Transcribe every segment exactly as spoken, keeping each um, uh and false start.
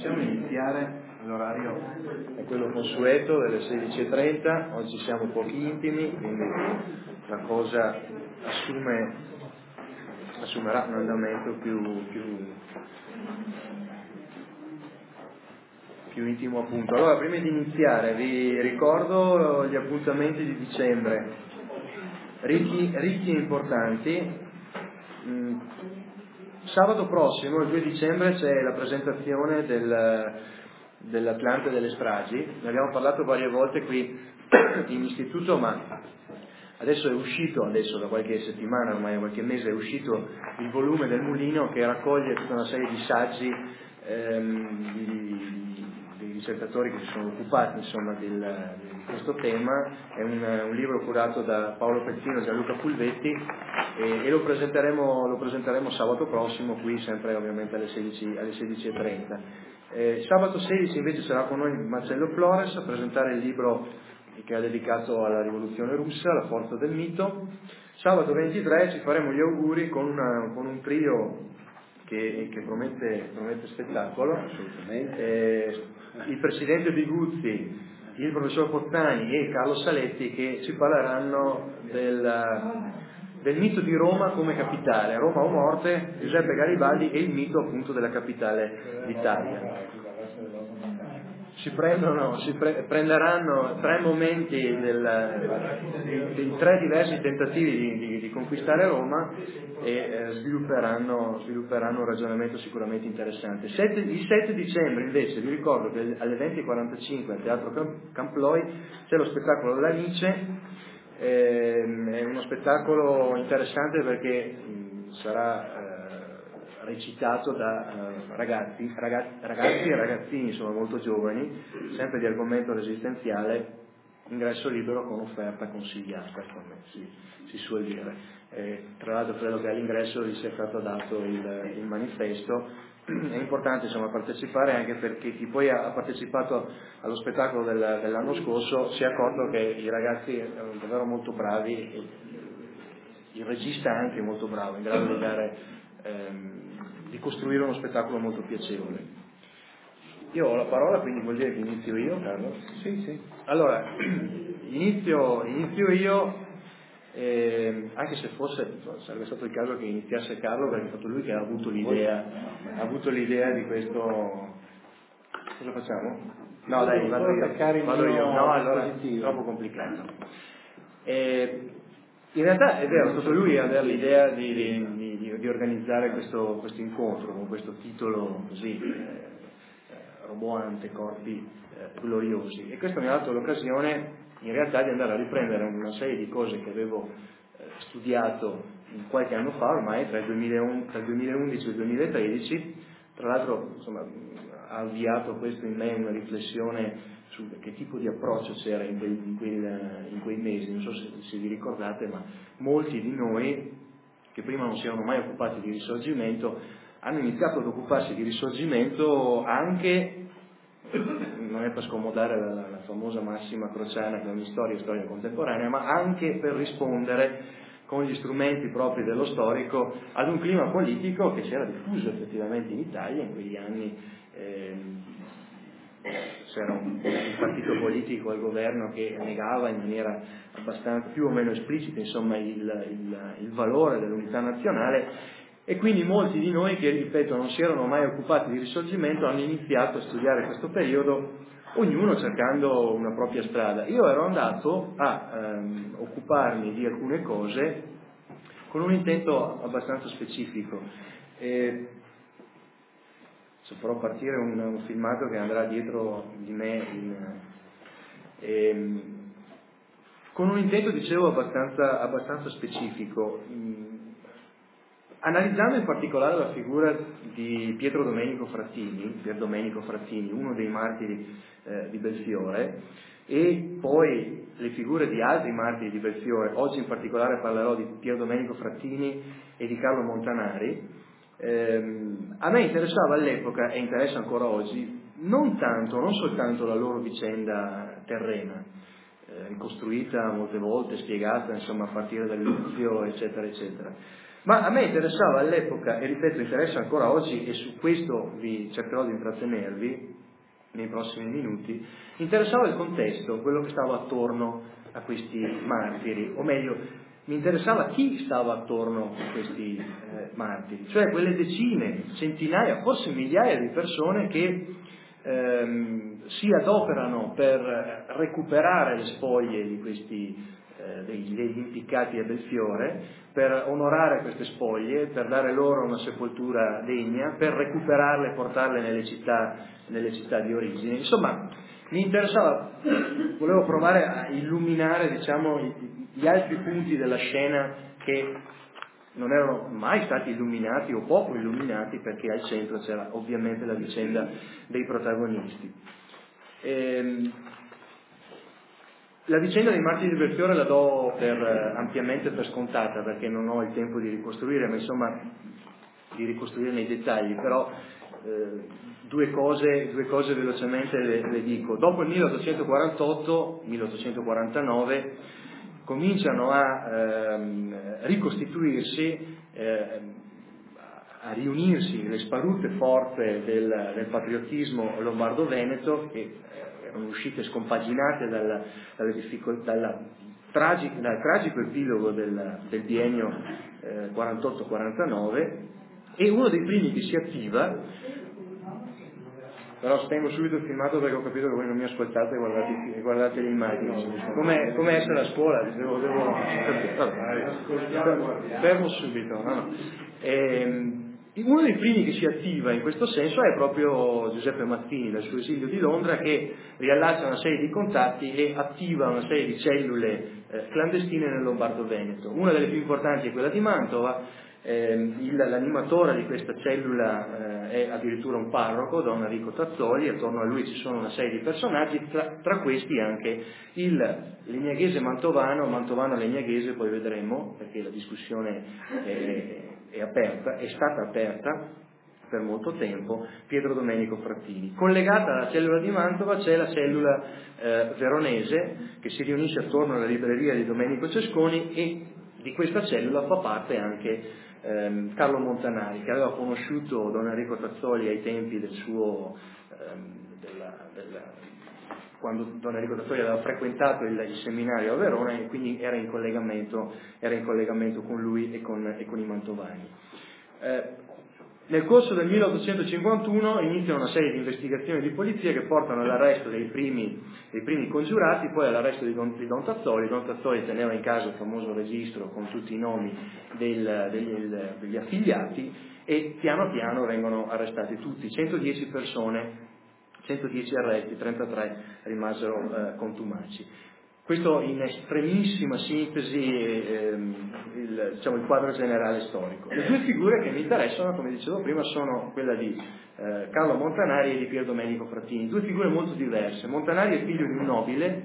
possiamo iniziare? L'orario è quello consueto delle sedici e trenta, oggi siamo pochi intimi, quindi la cosa assume, assumerà un andamento più, più, più intimo appunto. Allora, prima di iniziare vi ricordo gli appuntamenti di dicembre, ricchi, ricchi e importanti. Mm. Sabato prossimo, il due dicembre, c'è la presentazione del, dell'Atlante delle stragi. Ne abbiamo parlato varie volte qui in istituto, ma adesso è uscito, adesso da qualche settimana, ormai qualche mese, è uscito il volume del Mulino che raccoglie tutta una serie di saggi ehm, di, dei ricercatori che si sono occupati insomma del, di questo tema. È un, un libro curato da Paolo Pezzino e Gianluca Fulvetti e, e lo presenteremo lo presenteremo sabato prossimo qui, sempre ovviamente alle sedici alle sedici e trenta. Eh, sabato sedici invece sarà con noi Marcello Flores a presentare il libro che ha dedicato alla rivoluzione russa, La forza del mito. Sabato ventitré ci faremo gli auguri con, una, con un trio che, che promette, promette spettacolo. Eh, il presidente Biguzzi, il professor Pottani e Carlo Saletti, che ci parleranno del, del mito di Roma come capitale, Roma o morte, Giuseppe Garibaldi e il mito appunto della capitale d'Italia. Si prendono, si pre- prenderanno tre momenti del, di, di tre diversi tentativi di, di, di conquistare Roma e eh, svilupperanno, svilupperanno un ragionamento sicuramente interessante. Sette, il sette dicembre invece vi ricordo che alle venti e quarantacinque al Teatro Camploi c'è lo spettacolo della Nice. Eh, è uno spettacolo interessante perché mh, sarà eh, recitato da uh, ragazzi, ragazzi, ragazzi e ragazzini, sono molto giovani, sempre di argomento resistenziale, ingresso libero con offerta consigliata, come si, si suol dire. Eh, tra l'altro credo che all'ingresso gli sia stato dato il, il manifesto. È importante insomma partecipare, anche perché chi poi ha partecipato allo spettacolo del, dell'anno scorso si è accorto che i ragazzi erano davvero molto bravi, il regista è anche molto bravo, in grado di dare ehm, di costruire uno spettacolo molto piacevole. Io ho la parola, quindi vuol dire che inizio io, Carlo? Sì, sì. Allora, inizio, inizio io, eh, anche se forse sarebbe stato il caso che iniziasse Carlo, perché è stato lui che ha avuto l'idea, ha avuto l'idea di questo. Cosa facciamo? No, dai, vado io. Vado io. No, allora è troppo complicato. Eh, in realtà è vero, è stato lui a avere l'idea di, di, di, di organizzare questo, questo incontro con questo titolo così eh, roboante, corpi eh, gloriosi, e questo mi ha dato l'occasione in realtà di andare a riprendere una serie di cose che avevo eh, studiato qualche anno fa ormai, tra il duemilaundici e il duemilatredici. Tra l'altro insomma ha avviato questo in me una riflessione su che tipo di approccio c'era in, quel, in, quel, in quei mesi. Non so se, se vi ricordate, ma molti di noi che prima non si erano mai occupati di Risorgimento hanno iniziato ad occuparsi di Risorgimento anche, non è per scomodare la, la famosa massima crociana che ogni storia è storia contemporanea, ma anche per rispondere con gli strumenti propri dello storico ad un clima politico che si era diffuso effettivamente in Italia in quegli anni. Ehm, c'era un, un partito politico al governo che negava in maniera abbastanza più o meno esplicita insomma il, il, il valore dell'unità nazionale, e quindi molti di noi che, ripeto, non si erano mai occupati di Risorgimento hanno iniziato a studiare questo periodo, ognuno cercando una propria strada. Io ero andato a ehm, occuparmi di alcune cose con un intento abbastanza specifico. Eh, Se farò partire un, un filmato che andrà dietro di me in, ehm, con un intento, dicevo, abbastanza, abbastanza specifico, mh, analizzando in particolare la figura di Pietro Domenico Frattini, Pier Domenico Frattini, uno dei martiri eh, di Belfiore, e poi le figure di altri martiri di Belfiore. Oggi in particolare parlerò di Pier Domenico Frattini e di Carlo Montanari. Eh, a me interessava all'epoca, e interessa ancora oggi, non tanto, non soltanto la loro vicenda terrena, eh, ricostruita molte volte, spiegata insomma a partire dall'inizio, eccetera, eccetera, Ma a me interessava all'epoca, e ripeto, interessa ancora oggi, e su questo vi cercherò di intrattenervi nei prossimi minuti, interessava il contesto, quello che stava attorno a questi martiri, o meglio, mi interessava chi stava attorno a questi eh, martiri, cioè quelle decine, centinaia, forse migliaia di persone che ehm, si adoperano per recuperare le spoglie di questi degli, degli impiccati a Belfiore, per onorare queste spoglie, per dare loro una sepoltura degna, per recuperarle e portarle nelle città, nelle città di origine. Insomma, mi interessava, volevo provare a illuminare, diciamo, gli altri punti della scena che non erano mai stati illuminati o poco illuminati, perché al centro c'era ovviamente la vicenda dei protagonisti. Ehm, La vicenda dei martiri di Belfiore la do per, eh, ampiamente per scontata, perché non ho il tempo di ricostruire, ma insomma di ricostruire nei dettagli, però eh, due, cose, due cose velocemente le, le dico. Dopo il milleottocentoquarantotto milleottocentoquarantanove cominciano a ehm, ricostituirsi, eh, a riunirsi le sparute forze del, del patriottismo lombardo-veneto, che erano uscite scompaginate dalla, dalle difficoltà, dalla tragico, dal tragico epilogo del, del biennio eh, quarantotto quarantanove, e uno dei primi che si attiva, però spengo subito il filmato perché ho capito che voi non mi ascoltate e guardate, guardate le immagini. Come, come essere a scuola, devo, devo vabbè, fermo subito. No, no. E, uno dei primi che si attiva in questo senso è proprio Giuseppe Mazzini, dal suo esilio di Londra, che riallaccia una serie di contatti e attiva una serie di cellule eh, clandestine nel Lombardo-Veneto. Una delle più importanti è quella di Mantova. Eh, il, l'animatore di questa cellula eh, è addirittura un parroco, Don Enrico Tazzoli. Attorno a lui ci sono una serie di personaggi, tra, tra questi anche il legnaghese mantovano, mantovano legnaghese, poi vedremo, perché la discussione è, è aperta, è stata aperta per molto tempo, Pietro Domenico Frattini. Collegata alla cellula di Mantova c'è la cellula eh, veronese, che si riunisce attorno alla libreria di Domenico Cesconi, e di questa cellula fa parte anche ehm, Carlo Montanari, che aveva conosciuto Don Enrico Tazzoli ai tempi del suo ehm, della, della, quando Don Enrico Tazzoli aveva frequentato il, il seminario a Verona, e quindi era in collegamento, era in collegamento con lui e con, e con i mantovani. Eh, Nel corso del milleottocentocinquantuno iniziano una serie di investigazioni di polizia che portano all'arresto dei primi, dei primi congiurati, poi all'arresto di Don, di Don Tazzoli. Don Tazzoli teneva in casa il famoso registro con tutti i nomi del, degli, degli affiliati, e piano piano vengono arrestati tutti, centodieci persone, centodieci arresti, trentatré rimasero eh, contumaci. Questo in estremissima sintesi ehm, il, diciamo, il quadro generale storico. Le due figure che mi interessano, come dicevo prima, sono quella di eh, Carlo Montanari e di Pier Domenico Frattini, due figure molto diverse. Montanari è figlio di un nobile,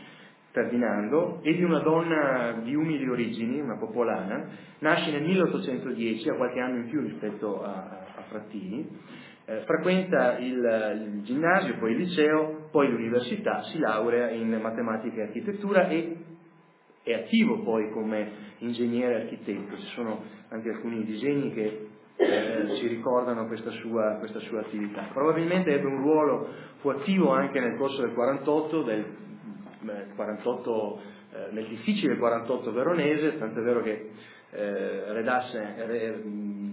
Ferdinando, e di una donna di umili origini, una popolana. Nasce nel milleottocentodieci, ha qualche anno in più rispetto a, a Frattini. Eh, frequenta il, il ginnasio, poi il liceo, poi l'università, si laurea in matematica e architettura e è attivo poi come ingegnere architetto. Ci sono anche alcuni disegni che eh, ci ricordano questa sua, questa sua attività. Probabilmente ebbe un ruolo, fu attivo anche nel corso del quarantotto, del eh, quarantotto eh, nel difficile quarantotto veronese, tant'è vero che eh, redasse re,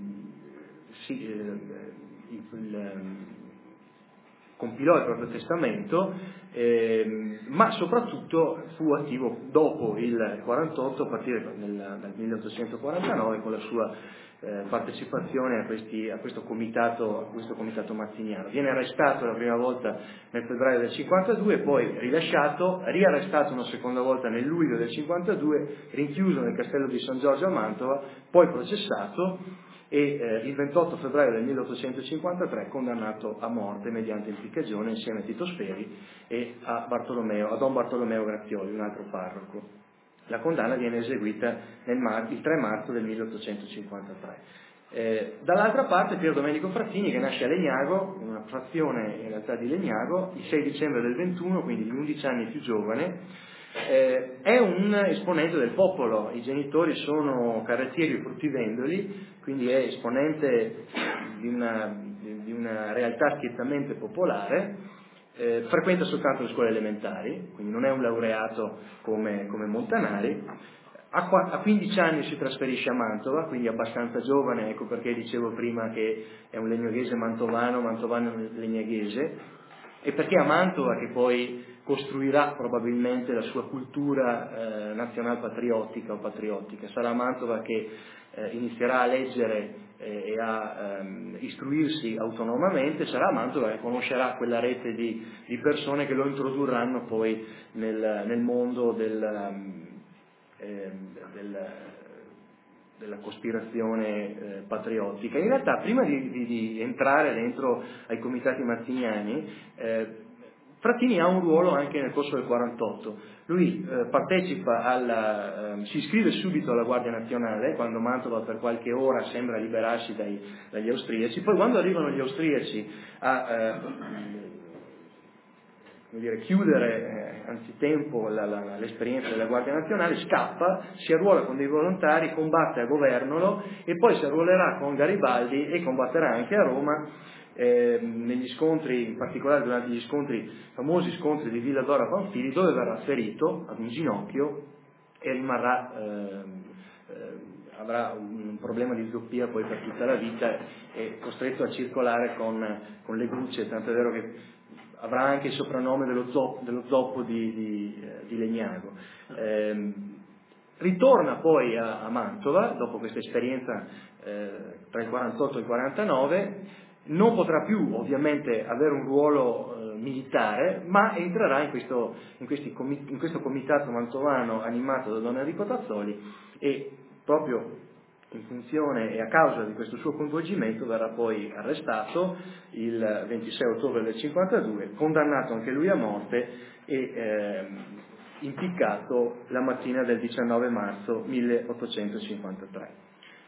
sì, eh, Il, il, compilò il proprio testamento, eh, ma soprattutto fu attivo dopo il quarantotto, a partire nel, dal milleottocentoquarantanove, con la sua eh, partecipazione a, questi, a, questo comitato, a questo comitato mazziniano. Viene arrestato la prima volta nel febbraio del cinquantadue, poi rilasciato, riarrestato una seconda volta nel luglio del cinquantadue, rinchiuso nel castello di San Giorgio a Mantova, poi processato, e eh, il ventotto febbraio del milleottocentocinquantatré condannato a morte mediante impiccagione insieme a Tito Sferi e a, Bartolomeo, a Don Bartolomeo Grazioli, un altro parroco. La condanna viene eseguita nel mar- il tre marzo del milleottocentocinquantatré. Eh, dall'altra parte Pier Domenico Frattini, che nasce a Legnago, una frazione in realtà di Legnago, il sei dicembre del ventuno, quindi di undici anni più giovane, Eh, è un esponente del popolo, i genitori sono carrettieri e fruttivendoli, quindi è esponente di una, di una realtà schiettamente popolare. Eh, frequenta soltanto le scuole elementari, quindi non è un laureato come, come Montanari. A, a quindici anni si trasferisce a Mantova, quindi abbastanza giovane, ecco perché dicevo prima che è un legnoghese mantovano, mantovano legnoghese, e perché a Mantova che poi costruirà probabilmente la sua cultura eh, nazional patriottica o patriottica. Sarà a Mantova che eh, inizierà a leggere eh, e a ehm, istruirsi autonomamente, sarà a Mantova che conoscerà quella rete di, di persone che lo introdurranno poi nel, nel mondo del, eh, del, della cospirazione eh, patriottica. In realtà prima di, di, di entrare dentro ai comitati mazziniani, eh, Frattini ha un ruolo anche nel corso del quarantotto. Lui eh, partecipa alla, eh, si iscrive subito alla Guardia Nazionale, quando Mantova per qualche ora sembra liberarsi dai, dagli austriaci, poi quando arrivano gli austriaci a eh, come dire, chiudere eh, anzitempo la, la, l'esperienza della Guardia Nazionale, scappa, si arruola con dei volontari, combatte a Governolo e poi si arruolerà con Garibaldi e combatterà anche a Roma. Eh, negli scontri, in particolare durante gli scontri, famosi scontri di Villa Dora Panfili, dove verrà ferito ad un ginocchio e rimarrà, eh, eh, avrà un problema di zoppia poi per tutta la vita, e costretto a circolare con, con le grucce, tanto è vero che avrà anche il soprannome dello zoppo, dello zoppo di, di, eh, di Legnago. Eh, ritorna poi a, a Mantova, dopo questa esperienza eh, tra il quarantotto e il quarantanove, non potrà più ovviamente avere un ruolo eh, militare, ma entrerà in questo, in, questi comi- in questo comitato mantovano animato da Don Enrico Tazzoli, e proprio in funzione e a causa di questo suo coinvolgimento verrà poi arrestato il ventisei ottobre del cinquantadue, condannato anche lui a morte e eh, impiccato la mattina del diciannove marzo milleottocentocinquantatré.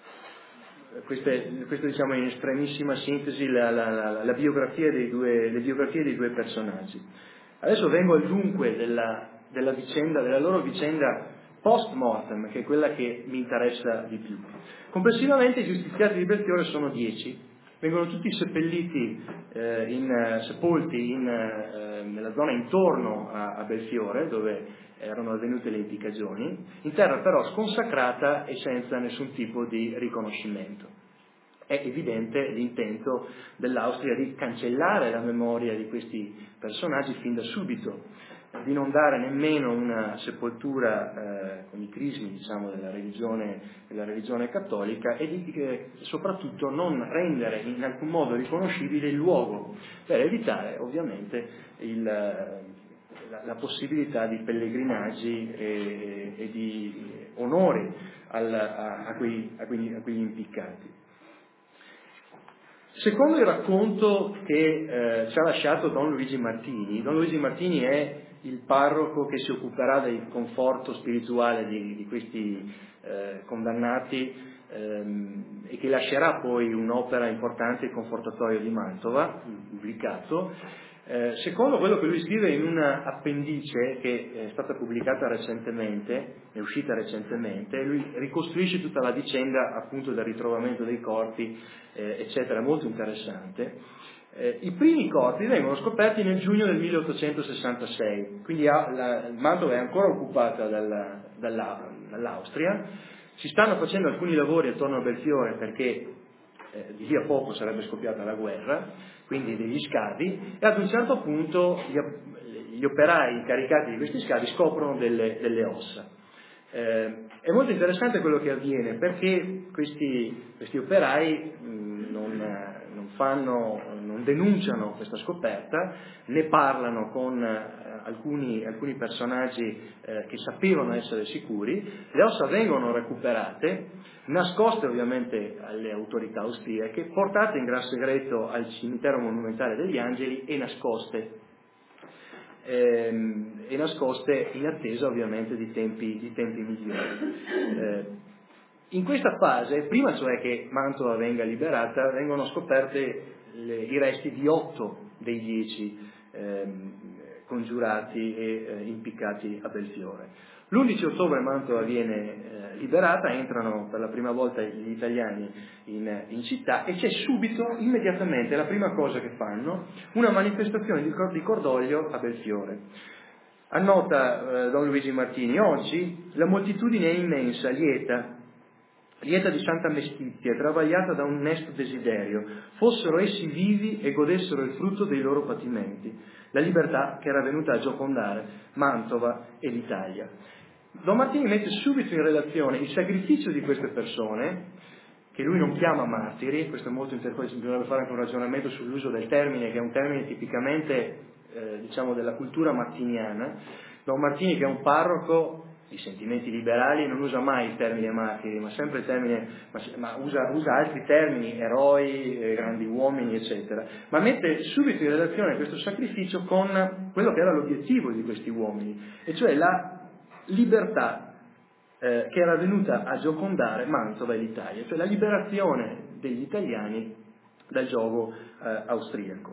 Queste, questo diciamo in estremissima sintesi la, la, la, la biografia dei due, le biografie dei due personaggi. Adesso vengo al dunque della, della vicenda, della loro vicenda post mortem, che è quella che mi interessa di più. Complessivamente i giustiziati di Belfiore sono dieci, vengono tutti seppelliti, eh, in, sepolti in, eh, nella zona intorno a, a Belfiore, dove erano avvenute le impiccagioni, in terra però sconsacrata e senza nessun tipo di riconoscimento. È evidente l'intento dell'Austria di cancellare la memoria di questi personaggi fin da subito, di non dare nemmeno una sepoltura eh, con i crismi, diciamo, della religione, della religione cattolica, e di eh, soprattutto non rendere in alcun modo riconoscibile il luogo, per evitare ovviamente il, la, la possibilità di pellegrinaggi e, e di onori al, a, a, quei, a, quegli, a quegli impiccati. Secondo il racconto che eh, ci ha lasciato Don Luigi Martini, Don Luigi Martini è il parroco che si occuperà del conforto spirituale di, di questi eh, condannati ehm, e che lascerà poi un'opera importante, il Confortatorio di Mantova, pubblicato. Eh, secondo quello che lui scrive in una appendice che è stata pubblicata recentemente, è uscita recentemente, lui ricostruisce tutta la vicenda appunto del ritrovamento dei corpi, eh, eccetera, molto interessante. Eh, I primi corpi vengono scoperti nel giugno del milleottocentosessantasei, quindi ha, la, Mantova è ancora occupata dalla, dalla, dall'Austria, si stanno facendo alcuni lavori attorno a Belfiore perché eh, di lì a poco sarebbe scoppiata la guerra, quindi degli scavi, e ad un certo punto gli, gli operai incaricati di questi scavi scoprono delle, delle ossa. Eh, è molto interessante quello che avviene perché questi, questi operai mh, non, non, fanno, non denunciano questa scoperta, ne parlano con eh, alcuni, alcuni personaggi eh, che sapevano essere sicuri, le ossa vengono recuperate, nascoste ovviamente alle autorità austriache, portate in gran segreto al cimitero monumentale degli Angeli e nascoste ehm, e nascoste in attesa ovviamente di tempi, di tempi migliori. Eh, in questa fase, prima cioè che Mantova venga liberata, vengono scoperte le, i resti di otto dei dieci ehm, congiurati e eh, impiccati a Belfiore. L'undici ottobre Mantova viene eh, liberata, entrano per la prima volta gli italiani in, in città e c'è subito, immediatamente, la prima cosa che fanno, una manifestazione di, di cordoglio a Belfiore. Annota eh, Don Luigi Martini: oggi la moltitudine è immensa, lieta, lieta di santa mestizia, travagliata da un onesto desiderio, fossero essi vivi e godessero il frutto dei loro patimenti, la libertà che era venuta a giocondare Mantova e l'Italia. Don Martini mette subito in relazione il sacrificio di queste persone, che lui non chiama martiri. Questo è molto interessante, bisognerebbe fare anche un ragionamento sull'uso del termine, che è un termine tipicamente, eh, diciamo, della cultura martiniana. Don Martini, che è un parroco di sentimenti liberali, non usa mai il termine martiri, ma sempre il termine, ma, ma usa, usa altri termini, eroi, eh, grandi uomini, eccetera, ma mette subito in relazione questo sacrificio con quello che era l'obiettivo di questi uomini, e cioè la libertà eh, che era venuta a giocondare Mantova e l'Italia, cioè la liberazione degli italiani dal giogo eh, austriaco.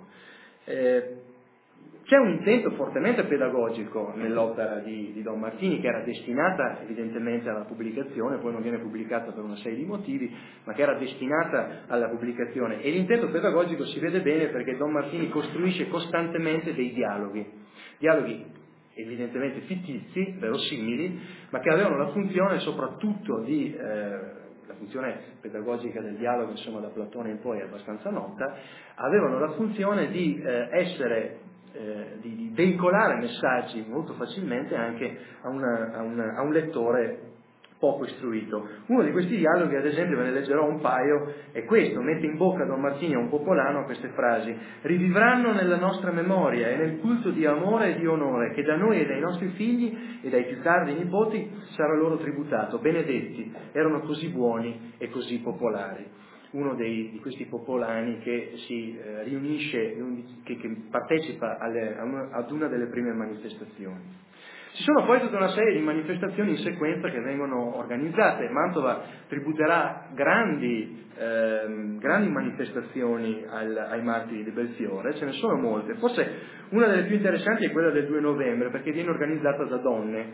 Eh, C'è un intento fortemente pedagogico nell'opera di, di Don Martini, che era destinata evidentemente alla pubblicazione, poi non viene pubblicata per una serie di motivi, ma che era destinata alla pubblicazione, e l'intento pedagogico si vede bene perché Don Martini costruisce costantemente dei dialoghi, dialoghi evidentemente fittizi, verosimili, ma che avevano la funzione soprattutto di... Eh, la funzione pedagogica del dialogo, insomma, da Platone in poi è abbastanza nota, avevano la funzione di eh, essere, eh, di, di veicolare messaggi molto facilmente anche a, una, a, una, a un lettore poco istruito. Uno di questi dialoghi, ad esempio, ve ne leggerò un paio, è questo: mette in bocca Don Martini a un popolano queste frasi: rivivranno nella nostra memoria e nel culto di amore e di onore che da noi e dai nostri figli e dai più tardi nipoti sarà loro tributato. Benedetti, erano così buoni e così popolari. Uno dei, di questi popolani che si eh, riunisce, che, che partecipa alle, ad una delle prime manifestazioni. Ci sono poi tutta una serie di manifestazioni in sequenza che vengono organizzate. Mantova tributerà grandi, ehm, grandi manifestazioni al, ai martiri di Belfiore, ce ne sono molte. Forse una delle più interessanti è quella del due novembre, perché viene organizzata da donne.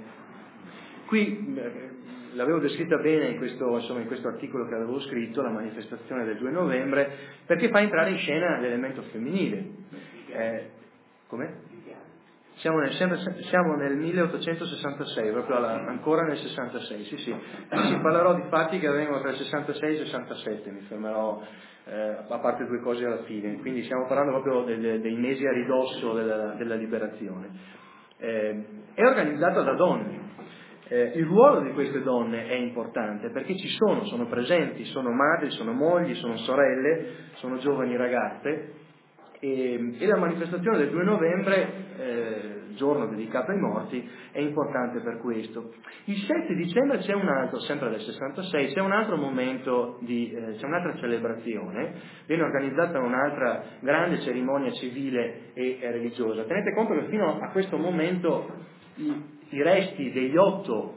Qui eh, l'avevo descritta bene in questo, insomma, in questo articolo che avevo scritto, la manifestazione del due novembre, perché fa entrare in scena l'elemento femminile. Eh, come? Siamo nel, siamo nel milleottocentosessantasei, proprio alla, ancora nel sessantasei, sì sì. Ci parlerò di fatti che avvengono tra il sessantasei e il sessantasette, mi fermerò, eh, a parte due cose alla fine, quindi stiamo parlando proprio dei, dei mesi a ridosso della, della liberazione. Eh, è organizzata da donne. Eh, il ruolo di queste donne è importante perché ci sono, sono presenti, sono madri, sono mogli, sono sorelle, sono giovani ragazze. E, e la manifestazione del due novembre, eh, giorno dedicato ai morti, è importante per questo. Il sette dicembre c'è un altro, sempre del sessantasei, c'è un altro momento, di, eh, c'è un'altra celebrazione, viene organizzata un'altra grande cerimonia civile e religiosa. Tenete conto che fino a questo momento i, i resti degli otto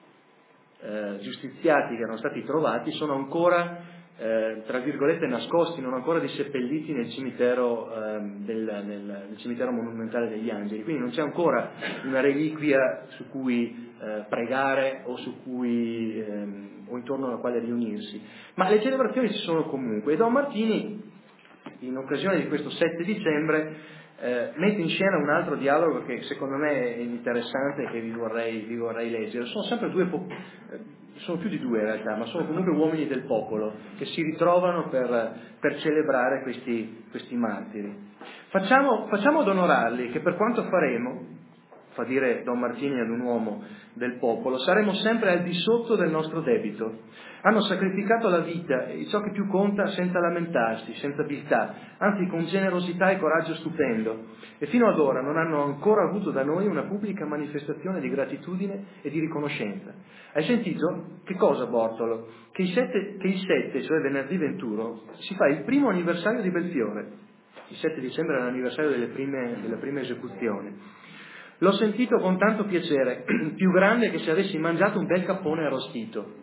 eh, giustiziati che erano stati trovati sono ancora Eh, tra virgolette nascosti, non ancora disseppelliti nel cimitero, eh, del, nel, nel cimitero monumentale degli Angeli, quindi non c'è ancora una reliquia su cui eh, pregare o su cui ehm, o intorno alla quale riunirsi, ma le celebrazioni ci sono comunque. E Don Martini, in occasione di questo sette dicembre, eh, mette in scena un altro dialogo che secondo me è interessante e che vi vorrei, vi vorrei leggere. Sono sempre due po- sono più di due in realtà, ma sono comunque uomini del popolo che si ritrovano per, per celebrare questi, questi martiri. Facciamo, facciamo ad onorarli che per quanto faremo, fa dire Don Martini ad un uomo del popolo, saremo sempre al di sotto del nostro debito. Hanno sacrificato la vita e ciò che più conta senza lamentarsi, senza viltà, anzi con generosità e coraggio stupendo, e fino ad ora non hanno ancora avuto da noi una pubblica manifestazione di gratitudine e di riconoscenza. Hai sentito? Che cosa, Bortolo? Che il sette, che il sette, cioè venerdì venturo, si fa il primo anniversario di Belfiore. Il sette dicembre è l'anniversario delle prime, delle prime esecuzioni. L'ho sentito con tanto piacere, più grande che se avessi mangiato un bel cappone arrostito.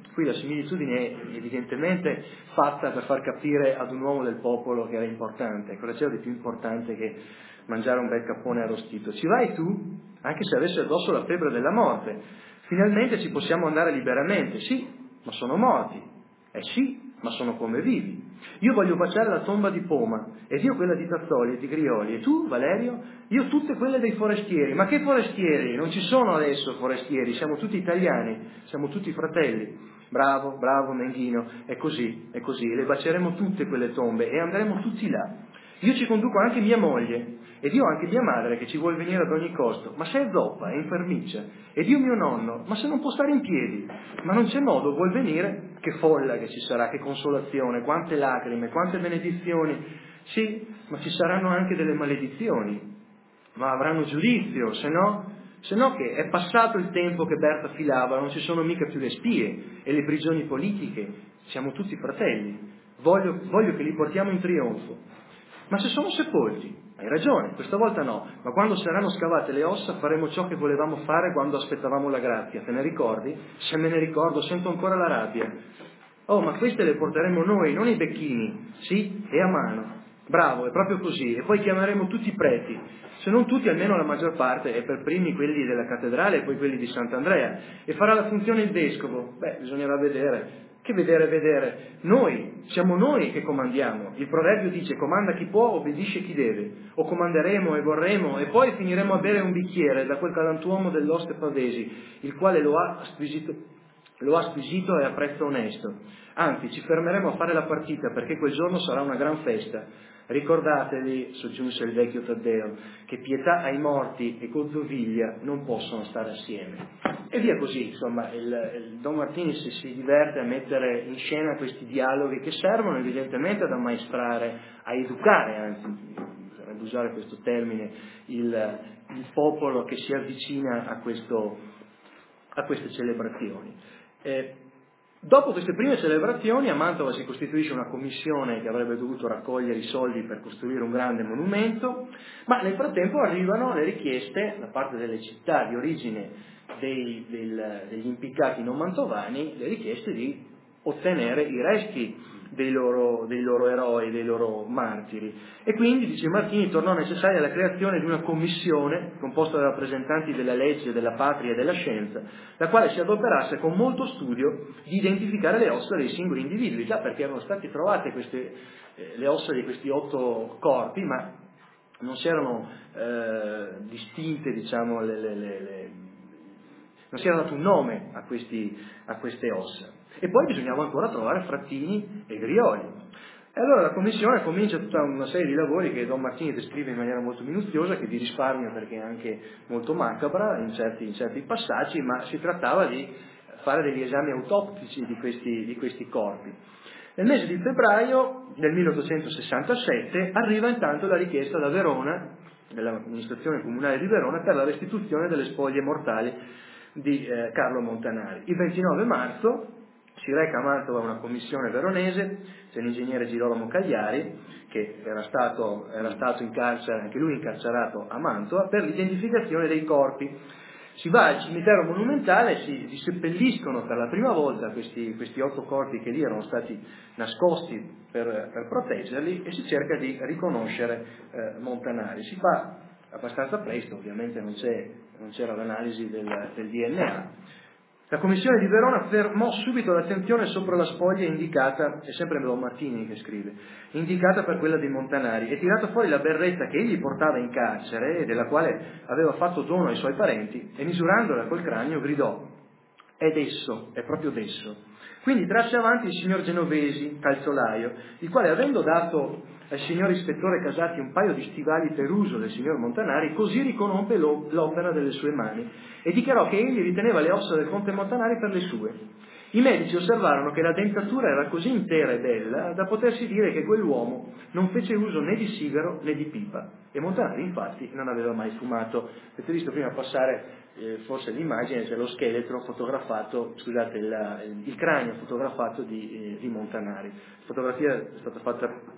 Qui la similitudine è evidentemente fatta per far capire ad un uomo del popolo che era importante. Cosa c'era di più importante che mangiare un bel cappone arrostito? Ci vai tu, anche se avesse addosso la febbre della morte. Finalmente ci possiamo andare liberamente. Sì, ma sono morti. Eh sì, ma sono come vivi. Io voglio baciare la tomba di Poma, ed io quella di Tazzoli e di Grioli, e tu, Valerio? Io tutte quelle dei forestieri. Ma che forestieri? Non ci sono adesso forestieri, siamo tutti italiani, siamo tutti fratelli. Bravo, bravo Menghino, è così, è così, le baceremo tutte quelle tombe e andremo tutti là. Io ci conduco anche mia moglie, ed io anche mia madre che ci vuol venire ad ogni costo, ma se è zoppa, è infermiccia, ed io mio nonno, ma se non può stare in piedi, ma non c'è modo, vuol venire, che folla che ci sarà, che consolazione, quante lacrime, quante benedizioni, sì, ma ci saranno anche delle maledizioni, ma avranno giudizio, se no... Se no che è passato il tempo che Berta filava, non ci sono mica più le spie e le prigioni politiche, siamo tutti fratelli, voglio, voglio che li portiamo in trionfo. Ma se sono sepolti, hai ragione, questa volta no, ma quando saranno scavate le ossa faremo ciò che volevamo fare quando aspettavamo la grazia, te ne ricordi? Se me ne ricordo sento ancora la rabbia. Oh, ma queste le porteremo noi, non i becchini, sì, e a mano. Bravo, è proprio così, e poi chiameremo tutti i preti, se non tutti almeno la maggior parte, e per primi quelli della cattedrale e poi quelli di Sant'Andrea, e farà la funzione il vescovo. Beh, bisognerà vedere. Che vedere, vedere? Noi, siamo noi che comandiamo. Il proverbio dice comanda chi può, obbedisce chi deve. O comanderemo e vorremo, e poi finiremo a bere un bicchiere da quel galantuomo dell'oste Pavesi, il quale lo ha squisito, lo ha squisito e a prezzo onesto. Anzi, ci fermeremo a fare la partita, perché quel giorno sarà una gran festa. Ricordatevi, soggiunse il vecchio Taddeo, che pietà ai morti e gozzoviglia non possono stare assieme. E via così, insomma, il, il Don Martini si, si diverte a mettere in scena questi dialoghi che servono evidentemente ad ammaestrare, a educare, anzi, bisognerebbe usare questo termine, il, il popolo che si avvicina a, questo, a queste celebrazioni. Eh, Dopo queste prime celebrazioni a Mantova si costituisce una commissione che avrebbe dovuto raccogliere i soldi per costruire un grande monumento, ma nel frattempo arrivano le richieste da parte delle città di origine dei, del, degli impiccati non mantovani, le richieste di ottenere i resti dei loro, dei loro eroi, dei loro martiri. E quindi, dice Martini, tornò necessaria la creazione di una commissione composta da rappresentanti della legge, della patria e della scienza, la quale si adoperasse con molto studio di identificare le ossa dei singoli individui, già perché erano state trovate queste, eh, le ossa di questi otto corpi, ma non si erano eh, distinte, diciamo, le, le, le, le, non si era dato un nome a, questi, a queste ossa. E poi bisognava ancora trovare Frattini e Grioli. E allora la commissione comincia tutta una serie di lavori che Don Martini descrive in maniera molto minuziosa, che vi risparmio perché è anche molto macabra in certi, in certi passaggi, ma si trattava di fare degli esami autoptici di questi, di questi corpi. Nel mese di febbraio del milleottocentosessantasette arriva intanto la richiesta da Verona, dell'amministrazione comunale di Verona, per la restituzione delle spoglie mortali di eh, Carlo Montanari. Il ventinove marzo si reca a Mantova una commissione veronese, c'è l'ingegnere Girolamo Cagliari, che era stato, era stato in carcere, anche lui incarcerato a Mantova, per l'identificazione dei corpi. Si va al cimitero monumentale, si, si seppelliscono per la prima volta questi, questi otto corpi che lì erano stati nascosti per, per proteggerli, e si cerca di riconoscere eh, Montanari. Si fa abbastanza presto, ovviamente non, c'è, non c'era l'analisi del, del D N A. La commissione di Verona fermò subito l'attenzione sopra la spoglia indicata, è sempre Don Martini che scrive, indicata per quella dei Montanari, e tirata fuori la berretta che egli portava in carcere e della quale aveva fatto dono ai suoi parenti, e misurandola col cranio gridò: «È desso, è proprio desso». Quindi trasse avanti il signor Genovesi, calzolaio, il quale, avendo dato al signor ispettore Casati un paio di stivali per uso del signor Montanari, così riconobbe l'opera delle sue mani e dichiarò che egli riteneva le ossa del conte Montanari per le sue. I medici osservarono che la dentatura era così intera e bella da potersi dire che quell'uomo non fece uso né di sigaro né di pipa, e Montanari infatti non aveva mai fumato. Avete visto prima passare eh, forse l'immagine, c'è lo scheletro fotografato, scusate, il, il cranio fotografato di, eh, di Montanari. La fotografia è stata fatta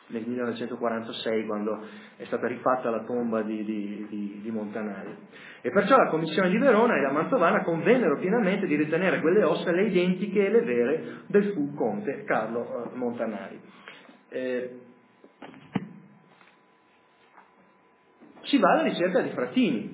nel millenovecentoquarantasei, quando è stata rifatta la tomba di, di, di, di Montanari. E perciò la commissione di Verona e la Mantovana convennero pienamente di ritenere quelle ossa le identiche e le vere del fu conte Carlo eh, Montanari. Eh, si va alla ricerca di Frattini.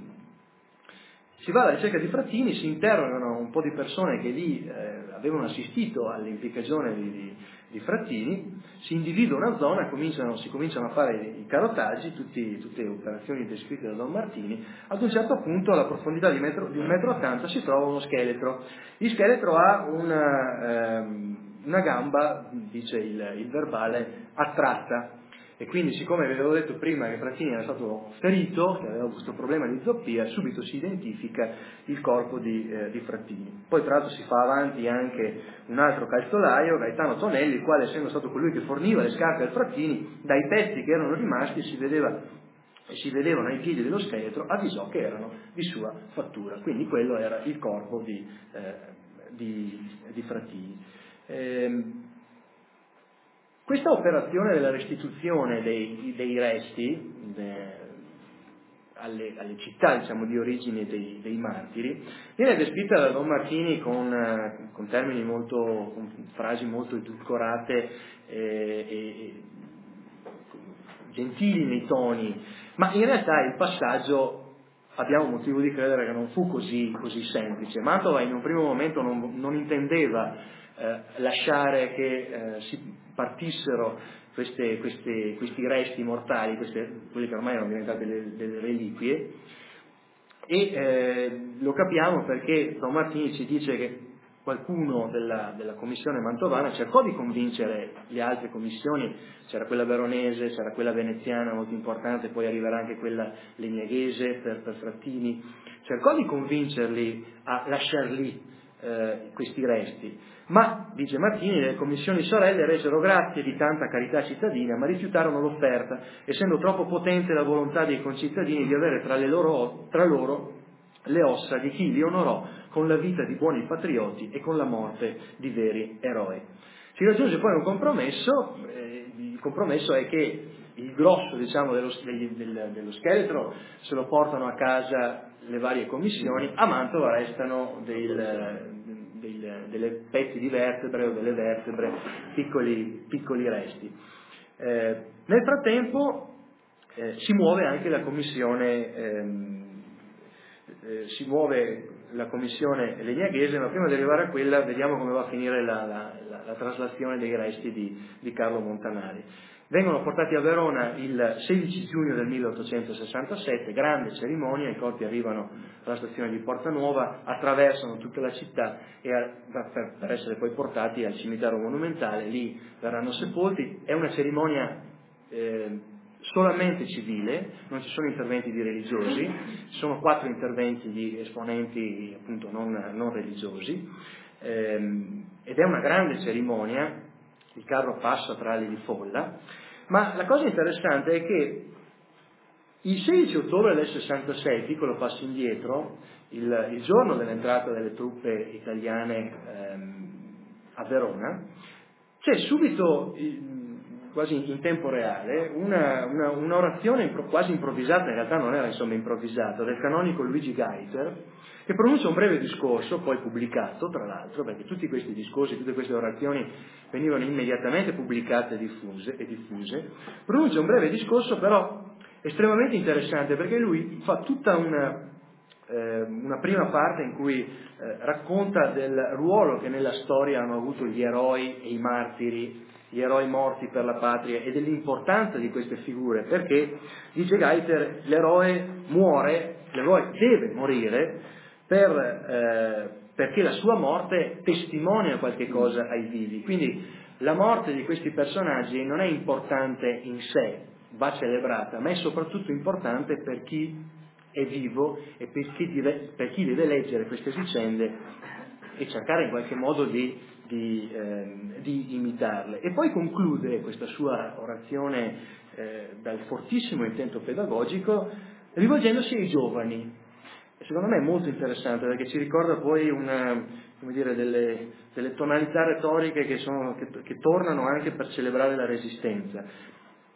Si va alla ricerca di Frattini, si interrogano un po' di persone che lì eh, avevano assistito all'impiccagione di, di, di Frattini, si individua una zona, cominciano, si cominciano a fare i carotaggi, tutti, tutte le operazioni descritte da Don Martini. Ad un certo punto, alla profondità di, metro, di un metro ottanta, si trova uno scheletro. Il scheletro ha una, ehm, una gamba, dice il, il verbale, attratta. E quindi, siccome vi avevo detto prima che Frattini era stato ferito, che aveva questo problema di zoppia, subito si identifica il corpo di, eh, di Frattini. Poi tra l'altro si fa avanti anche un altro calzolaio, Gaetano Tonelli, il quale, essendo stato colui che forniva le scarpe al Frattini, dai pezzi che erano rimasti si vedeva e si vedevano ai piedi dello scheletro, avvisò che erano di sua fattura. Quindi quello era il corpo di, eh, di, di Frattini. Ehm, Questa operazione della restituzione dei, dei resti de, alle, alle città, diciamo, di origine dei, dei martiri viene descritta da Don Martini con, con termini molto, con frasi molto edulcorate e, e gentili nei toni, ma in realtà il passaggio abbiamo motivo di credere che non fu così, così semplice. Mantova in un primo momento non, non intendeva eh, lasciare che eh, si partissero queste, queste, questi resti mortali, queste, quelle che ormai erano diventate delle, delle reliquie, e eh, lo capiamo perché Don Martini ci dice che qualcuno della, della commissione mantovana cercò di convincere le altre commissioni, c'era quella veronese, c'era quella veneziana molto importante, poi arriverà anche quella legnaghese per, per Frattini, cercò di convincerli a lasciar lì eh, questi resti, ma, dice Martini, le commissioni sorelle resero grazie di tanta carità cittadina, ma rifiutarono l'offerta, essendo troppo potente la volontà dei concittadini di avere tra, le loro, tra loro le ossa di chi li onorò con la vita di buoni patrioti e con la morte di veri eroi. Si raggiunge poi un compromesso, eh, il compromesso è che il grosso, diciamo, dello, degli, del, dello scheletro se lo portano a casa le varie commissioni, a Mantova restano del, del, delle pezzi di vertebre o delle vertebre, piccoli, piccoli resti. Eh, nel frattempo eh, si muove anche la commissione ehm, Eh, si muove la commissione legnaghese, ma prima di arrivare a quella vediamo come va a finire la, la, la, la traslazione dei resti di, di Carlo Montanari. Vengono portati a Verona il sedici giugno del milleottocentosessantasette, grande cerimonia, i corpi arrivano alla stazione di Porta Nuova, attraversano tutta la città e a, per, per essere poi portati al cimitero monumentale, lì verranno sepolti. È una cerimonia eh, solamente civile, non ci sono interventi di religiosi, ci sono quattro interventi di esponenti appunto non, non religiosi, ehm, ed è una grande cerimonia, il carro passa tra ali di folla, ma la cosa interessante è che il sedici ottobre del sessantasei, piccolo passo indietro, il, il giorno dell'entrata delle truppe italiane ehm, a Verona, c'è subito, quasi in tempo reale, una, una, un'orazione quasi improvvisata, in realtà non era insomma improvvisata, del canonico Luigi Gaiter, che pronuncia un breve discorso, poi pubblicato tra l'altro, perché tutti questi discorsi, tutte queste orazioni venivano immediatamente pubblicate e diffuse, e diffuse, pronuncia un breve discorso però estremamente interessante, perché lui fa tutta una, eh, una prima parte in cui eh, racconta del ruolo che nella storia hanno avuto gli eroi e i martiri, gli eroi morti per la patria, e dell'importanza di queste figure, perché, dice Gaiter, l'eroe muore, l'eroe deve morire per, eh, perché la sua morte testimonia qualche cosa ai vivi. Quindi la morte di questi personaggi non è importante in sé, va celebrata, ma è soprattutto importante per chi è vivo e per chi deve, per chi deve leggere queste vicende e cercare in qualche modo di, di, ehm, di imitarle. E poi conclude questa sua orazione eh, dal fortissimo intento pedagogico rivolgendosi ai giovani. E secondo me è molto interessante perché ci ricorda poi una, come dire, delle, delle tonalità retoriche che, sono, che, che tornano anche per celebrare la Resistenza.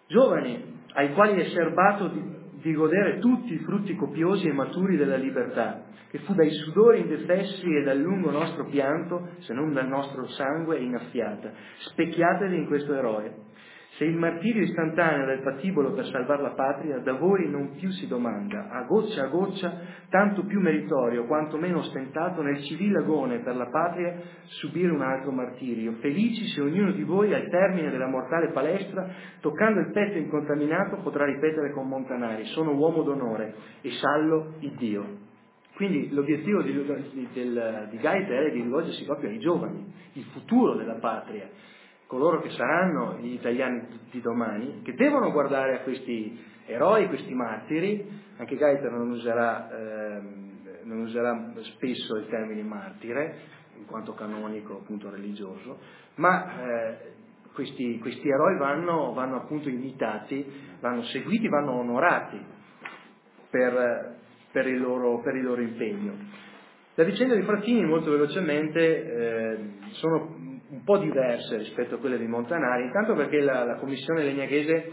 giovani ai quali è serbato di, di godere tutti i frutti copiosi e maturi della libertà, che fu dai sudori indefessi e dal lungo nostro pianto, se non dal nostro sangue, innaffiata. Specchiatevi in questo eroe. Se il martirio istantaneo del patibolo per salvar la patria, da voi non più si domanda, a goccia a goccia, tanto più meritorio, quanto meno ostentato, nel civile agone per la patria, subire un altro martirio. Felici se ognuno di voi, al termine della mortale palestra, toccando il petto incontaminato, potrà ripetere con Montanari: sono uomo d'onore e sallo il Dio. Quindi l'obiettivo di, di, del, di Gaeta è di rivolgersi proprio ai giovani, il futuro della patria, coloro che saranno gli italiani di domani, che devono guardare a questi eroi, questi martiri. Anche Gaeta non userà, eh, non userà spesso il termine martire, in quanto canonico appunto religioso, ma eh, questi, questi eroi vanno, vanno appunto imitati, vanno seguiti, vanno onorati per, per, il, loro, per il loro impegno. La vicenda di Frattini, molto velocemente, eh, sono un po' diverse rispetto a quelle di Montanari, intanto perché la, la commissione legnaghese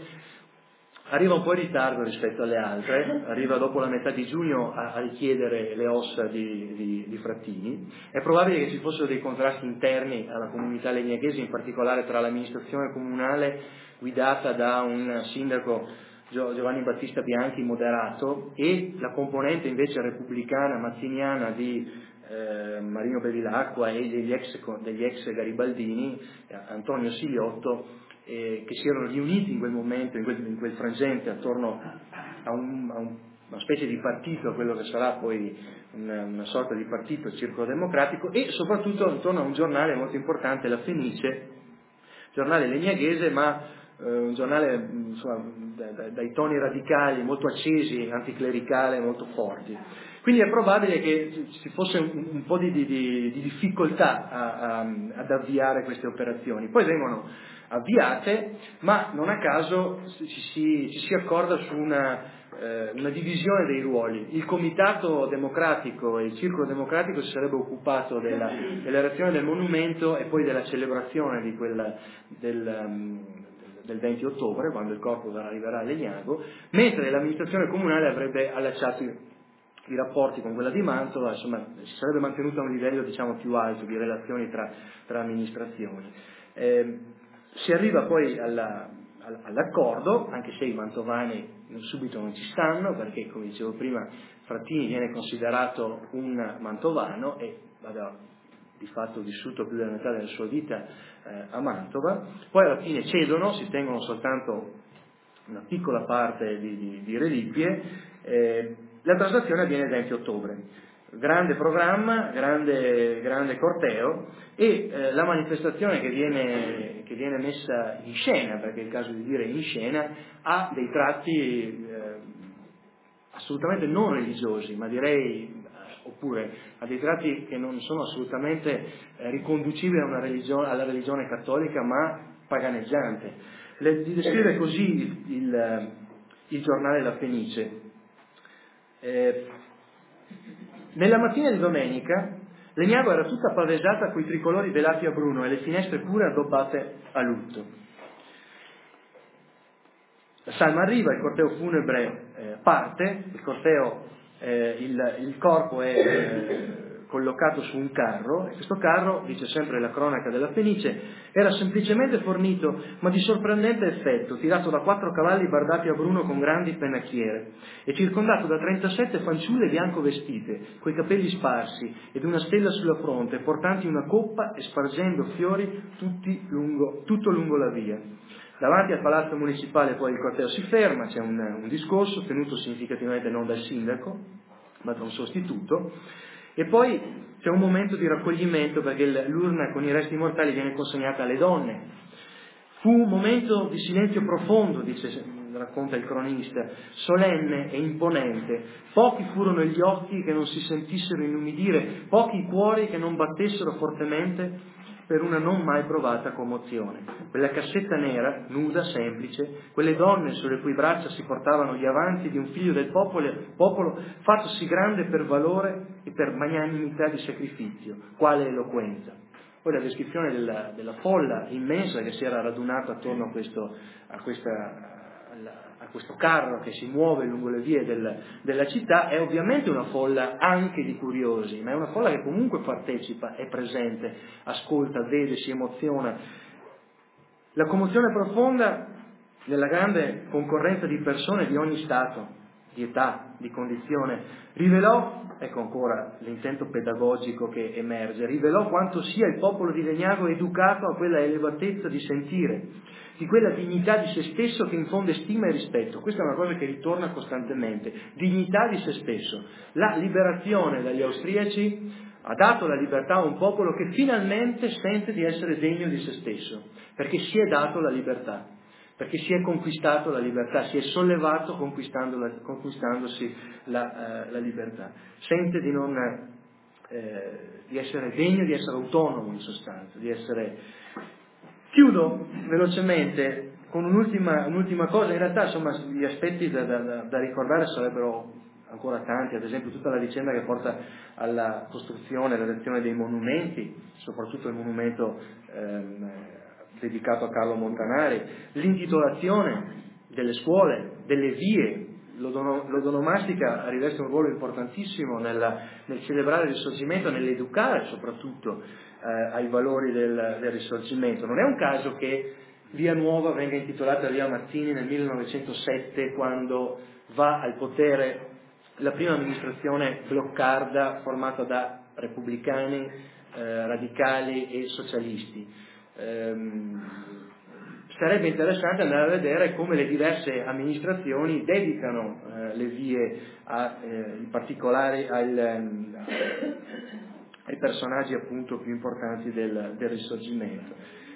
arriva un po' in ritardo rispetto alle altre, arriva dopo la metà di giugno a, a richiedere le ossa di, di, di Frattini. È probabile che ci fossero dei contrasti interni alla comunità legnaghese, in particolare tra l'amministrazione comunale guidata da un sindaco, Giovanni Battista Bianchi, moderato, e la componente invece repubblicana mazziniana di Eh, Marino Bevilacqua e degli ex, degli ex garibaldini, eh, Antonio Siliotto, eh, che si erano riuniti in quel momento, in quel, in quel frangente, attorno a, un, a un, una specie di partito, quello che sarà poi una, una sorta di partito circolo democratico, e soprattutto attorno a un giornale molto importante, La Fenice, giornale legnaghese, ma eh, un giornale insomma, dai, dai toni radicali, molto accesi, anticlericale, molto forti. Quindi è probabile che ci fosse un, un po' di, di, di difficoltà a, a, ad avviare queste operazioni. Poi vengono avviate, ma non a caso ci si, ci si accorda su una, eh, una divisione dei ruoli. Il Comitato Democratico e il Circolo Democratico si sarebbe occupato della, dell'erezione del monumento e poi della celebrazione di quella, del, um, del venti ottobre, quando il corpo arriverà a Legnago, mentre l'amministrazione comunale avrebbe allacciato i rapporti con quella di Mantova, insomma si sarebbe mantenuto a un livello diciamo più alto di relazioni tra, tra amministrazioni. Eh, si arriva poi alla, all'accordo, anche se i mantovani subito non ci stanno, perché come dicevo prima Frattini viene considerato un mantovano e vabbè, di fatto vissuto più della metà della sua vita eh, a Mantova. Poi alla fine cedono, si tengono soltanto una piccola parte di, di, di reliquie. Eh, la traslazione avviene il venti ottobre, grande programma, grande, grande corteo, e eh, la manifestazione che viene, che viene messa in scena, perché è il caso di dire in scena, ha dei tratti eh, assolutamente non religiosi, ma direi, oppure ha dei tratti che non sono assolutamente eh, riconducibili a una religione, alla religione cattolica, ma paganeggiante. Le, descrive così il, il, il giornale La Fenice. Eh, nella mattina di domenica Legnago era tutta pavesata coi tricolori velati a bruno e le finestre pure addobbate a lutto. La salma arriva, il corteo funebre eh, parte, il corteo, eh, il, il corpo è eh, collocato su un carro, e questo carro, dice sempre la cronaca della Fenice, era semplicemente fornito, ma di sorprendente effetto, tirato da quattro cavalli bardati a bruno con grandi pennacchiere, e circondato da trentasette fanciulle bianco vestite, coi capelli sparsi ed una stella sulla fronte, portanti una coppa e spargendo fiori tutti lungo, tutto lungo la via. Davanti al palazzo municipale poi il corteo si ferma, c'è un, un discorso tenuto significativamente non dal sindaco, ma da un sostituto, e poi c'è un momento di raccoglimento perché l'urna con i resti mortali viene consegnata alle donne. Fu un momento di silenzio profondo, dice, racconta il cronista, solenne e imponente. Pochi furono gli occhi che non si sentissero inumidire, pochi i cuori che non battessero fortemente per una non mai provata commozione. Quella cassetta nera, nuda, semplice, quelle donne sulle cui braccia si portavano gli avanzi di un figlio del popolo, popolo fattosi grande per valore e per magnanimità di sacrificio, quale eloquenza. Poi la descrizione della, della folla immensa che si era radunata attorno a, questo, a, questa, a questo carro che si muove lungo le vie del, della città, è ovviamente una folla anche di curiosi, ma è una folla che comunque partecipa, è presente, ascolta, vede, si emoziona. La commozione profonda nella grande concorrenza di persone di ogni stato, di età, di condizione, rivelò, ecco ancora l'intento pedagogico che emerge, rivelò quanto sia il popolo di Legnago educato a quella elevatezza di sentire, di quella dignità di se stesso che infonde stima e rispetto. Questa è una cosa che ritorna costantemente, dignità di se stesso. La liberazione dagli austriaci ha dato la libertà a un popolo che finalmente sente di essere degno di se stesso, perché si è dato la libertà, perché si è conquistato la libertà, si è sollevato conquistandosi la, eh, la libertà. Sente di non eh, di essere degno, di essere autonomo in sostanza, di essere... Chiudo velocemente con un'ultima, un'ultima cosa. In realtà, insomma, gli aspetti da, da, da ricordare sarebbero ancora tanti, ad esempio tutta la vicenda che porta alla costruzione e all'erezione dei monumenti, soprattutto il monumento ehm, dedicato a Carlo Montanari, l'intitolazione delle scuole, delle vie. L'odonomastica riveste un ruolo importantissimo nella, nel celebrare il Risorgimento, nell'educare soprattutto eh, ai valori del, del Risorgimento. Non è un caso che Via Nuova venga intitolata Via Mazzini nel millenovecentosette, quando va al potere la prima amministrazione bloccarda formata da repubblicani, eh, radicali e socialisti. Ehm, Sarebbe interessante andare a vedere come le diverse amministrazioni dedicano eh, le vie a, eh, in particolare al, um, ai personaggi appunto più importanti del, del Risorgimento.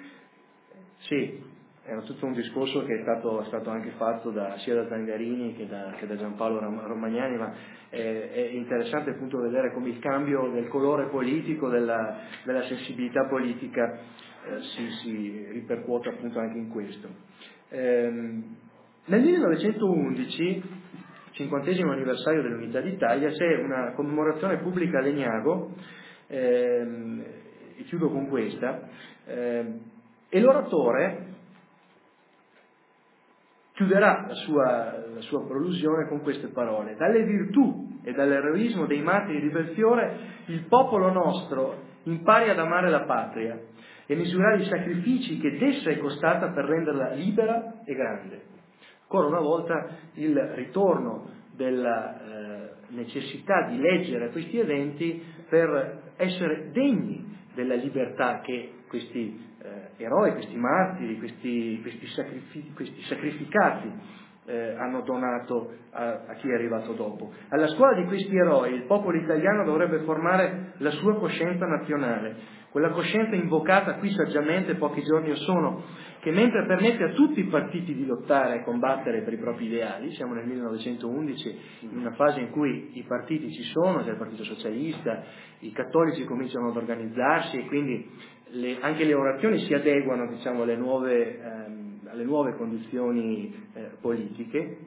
Sì, era tutto un discorso che è stato, è stato anche fatto da, sia da Zangarini che da, che da Giampaolo Romagnani, ma è, è interessante appunto vedere come il cambio del colore politico, della, della sensibilità politica eh, si, si ripercuote appunto anche in questo. Ehm, nel millenovecentoundici, cinquantesimo anniversario dell'Unità d'Italia, c'è una commemorazione pubblica a Legnago, ehm, e chiudo con questa, ehm, e l'oratore chiuderà la sua, la sua prolusione con queste parole: dalle virtù e dall'eroismo dei martiri di Belfiore il popolo nostro impari ad amare la patria e misurare i sacrifici che d'essa è costata per renderla libera e grande. Ancora una volta il ritorno della eh, necessità di leggere questi eventi per essere degni della libertà che questi eh, eroi, questi martiri, questi, questi, sacrifici, questi sacrificati eh, hanno donato a, a chi è arrivato dopo. Alla scuola di questi eroi il popolo italiano dovrebbe formare la sua coscienza nazionale, quella coscienza invocata qui saggiamente pochi giorni or sono, che mentre permette a tutti i partiti di lottare e combattere per i propri ideali, siamo nel millenovecentoundici, in una fase in cui i partiti ci sono, c'è il Partito Socialista, i cattolici cominciano ad organizzarsi e quindi le, anche le orazioni si adeguano, diciamo, alle nuove, ehm, alle nuove condizioni eh, politiche.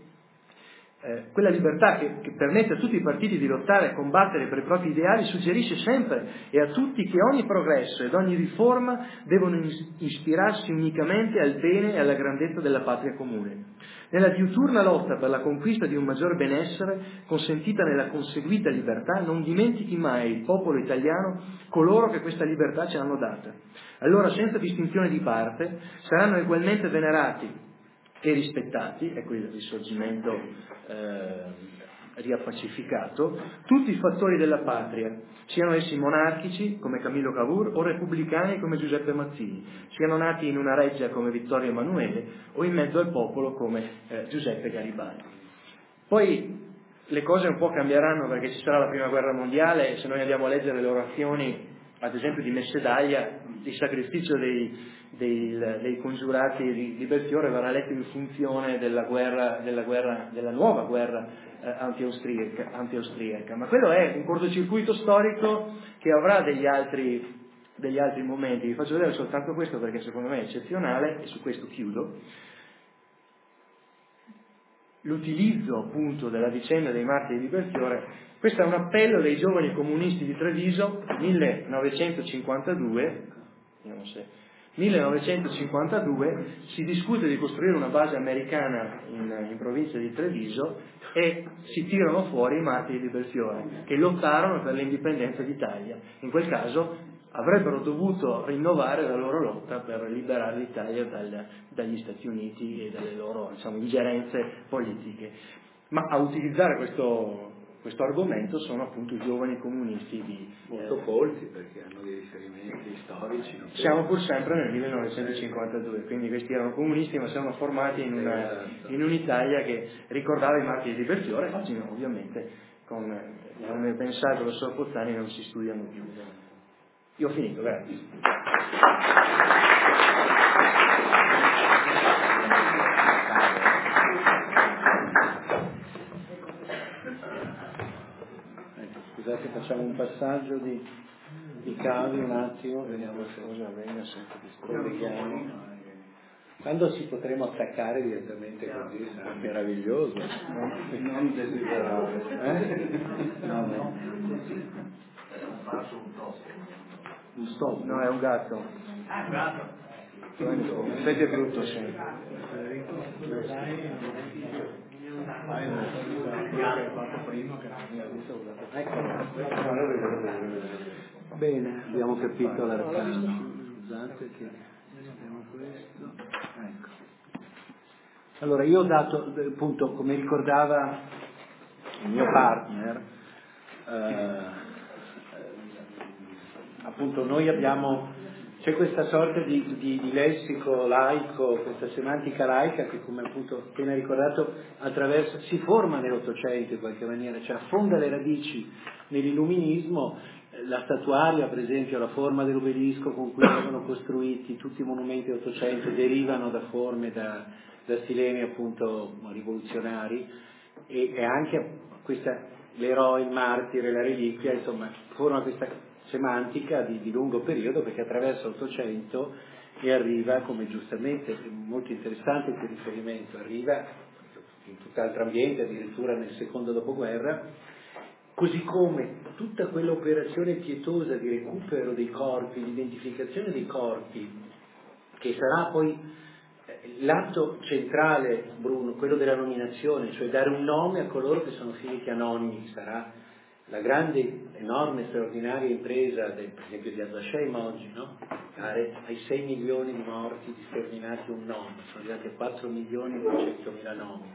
Eh, quella libertà che, che permette a tutti i partiti di lottare e combattere per i propri ideali suggerisce sempre e a tutti che ogni progresso ed ogni riforma devono ispirarsi unicamente al bene e alla grandezza della patria comune. Nella diuturna lotta per la conquista di un maggior benessere consentita nella conseguita libertà, non dimentichi mai il popolo italiano coloro che questa libertà ci hanno data. Allora, senza distinzione di parte, saranno ugualmente venerati e rispettati, ecco il risorgimento eh, riappacificato, tutti i fattori della patria, siano essi monarchici come Camillo Cavour o repubblicani come Giuseppe Mazzini, siano nati in una reggia come Vittorio Emanuele o in mezzo al popolo come eh, Giuseppe Garibaldi. Poi le cose un po' cambieranno perché ci sarà la prima guerra mondiale e se noi andiamo a leggere le orazioni, ad esempio di Messedaglia, il sacrificio dei Dei, dei congiurati di, di Belfiore verrà letto in funzione della guerra, della, guerra, della nuova guerra eh, anti-austriaca, anti-austriaca, ma quello è un cortocircuito storico che avrà degli altri, degli altri momenti. Vi faccio vedere soltanto questo perché secondo me è eccezionale e su questo chiudo. L'utilizzo appunto della vicenda dei martiri di Belfiore. Questo è un appello dei giovani comunisti di Treviso, millenovecentocinquantadue, vediamo se millenovecentocinquantadue si discute di costruire una base americana in, in provincia di Treviso e si tirano fuori i martiri di Belfiore che lottarono per l'indipendenza d'Italia. In quel caso avrebbero dovuto rinnovare la loro lotta per liberare l'Italia dal, dagli Stati Uniti e dalle loro, diciamo, ingerenze politiche. Ma a utilizzare questo, questo argomento sono appunto i giovani comunisti di molto colti, perché hanno dei riferimenti storici. Siamo pur sempre nel millenovecentocinquantadue, quindi questi erano comunisti ma si erano formati in, una, in un'Italia che ricordava i martiri di Belfiore. Oggi no, ovviamente con come pensato lo professor Pozzani non si studiano più. Io ho finito, grazie. Ecco, scusate, facciamo un passaggio di, di cavi un attimo, vediamo se cosa venga, se colleghiamo. Quando ci potremo attaccare direttamente così sarà meraviglioso. Non desiderare. Eh? No, no. Un stop? No, è un gatto. Ah, è un gatto. Senti è brutto, sì. Bene, abbiamo capito l'arcano. Scusate che abbiamo questo. Ecco. Allora, io ho dato, appunto, come ricordava il mio partner, eh, appunto noi abbiamo, c'è questa sorta di, di, di lessico laico, questa semantica laica che, come appunto appena ricordato, attraverso, si forma nell'Ottocento in qualche maniera, cioè affonda le radici nell'illuminismo. La statuaria, per esempio, la forma dell'obelisco con cui vengono costruiti tutti i monumenti dell'Ottocento derivano da forme, da, da stilemi appunto rivoluzionari, e, e anche questa, l'eroe, il martire, la reliquia, insomma, forma questa semantica di, di lungo periodo, perché attraverso l'Ottocento e arriva, come giustamente, è molto interessante il riferimento, arriva in tutt'altro ambiente, addirittura nel secondo dopoguerra, così come tutta quell'operazione pietosa di recupero dei corpi, di identificazione dei corpi, che sarà poi l'atto centrale, Bruno, quello della nominazione, cioè dare un nome a coloro che sono finiti anonimi, sarà la grande, enorme, straordinaria impresa, del, per esempio di Al-Dasheim oggi, no? Dare ai sei milioni di morti, di sterminati un nome, sono arrivati a quattro milioni e duecentomila nomi.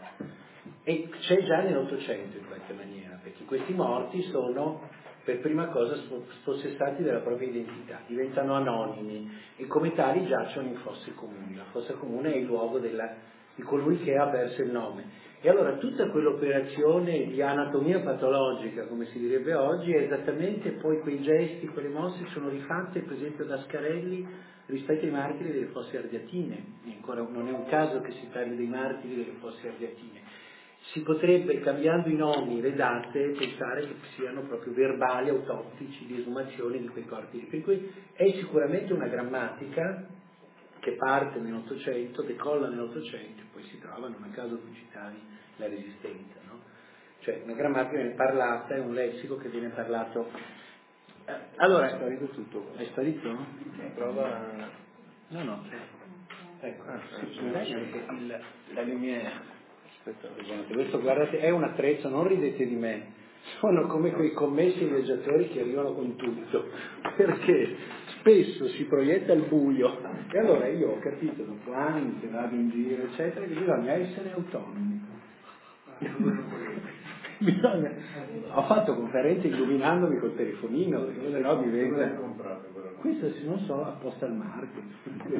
E c'è già nell'Ottocento in qualche maniera, perché questi morti sono per prima cosa spossessati della propria identità, diventano anonimi e come tali giacciono in fosse comuni. La fossa comune è il luogo della, di colui che ha perso il nome. E allora tutta quell'operazione di anatomia patologica, come si direbbe oggi, è esattamente poi quei gesti, quelle mosse sono rifatte per esempio da Scarelli rispetto ai martiri delle fosse ardeatine. E ancora non è un caso che si parli dei martiri delle fosse ardeatine. Si potrebbe, cambiando i nomi, le date, pensare che siano proprio verbali, autoptici, di esumazione di quei corpi. Per cui è sicuramente una grammatica che parte nell'Ottocento, decolla nell'Ottocento e poi si trova, non a caso tu citavi la Resistenza, no? Cioè una grammatica viene parlata, è un lessico che viene parlato. Eh, allora, è sparito tutto. È sparito? No? Prova. No, no. Ecco, ah, sì, il, la lumière. Aspetta, questo guardate, è un attrezzo, non ridete di me, sono come quei commessi viaggiatori che arrivano con tutto, perché spesso si proietta il buio, e allora io ho capito dopo anni che vado in giro eccetera che bisogna essere autonomi. Bisogna, ho fatto conferenze illuminandomi col telefonino, perché se no diventa. Questo se non so apposta al marketing.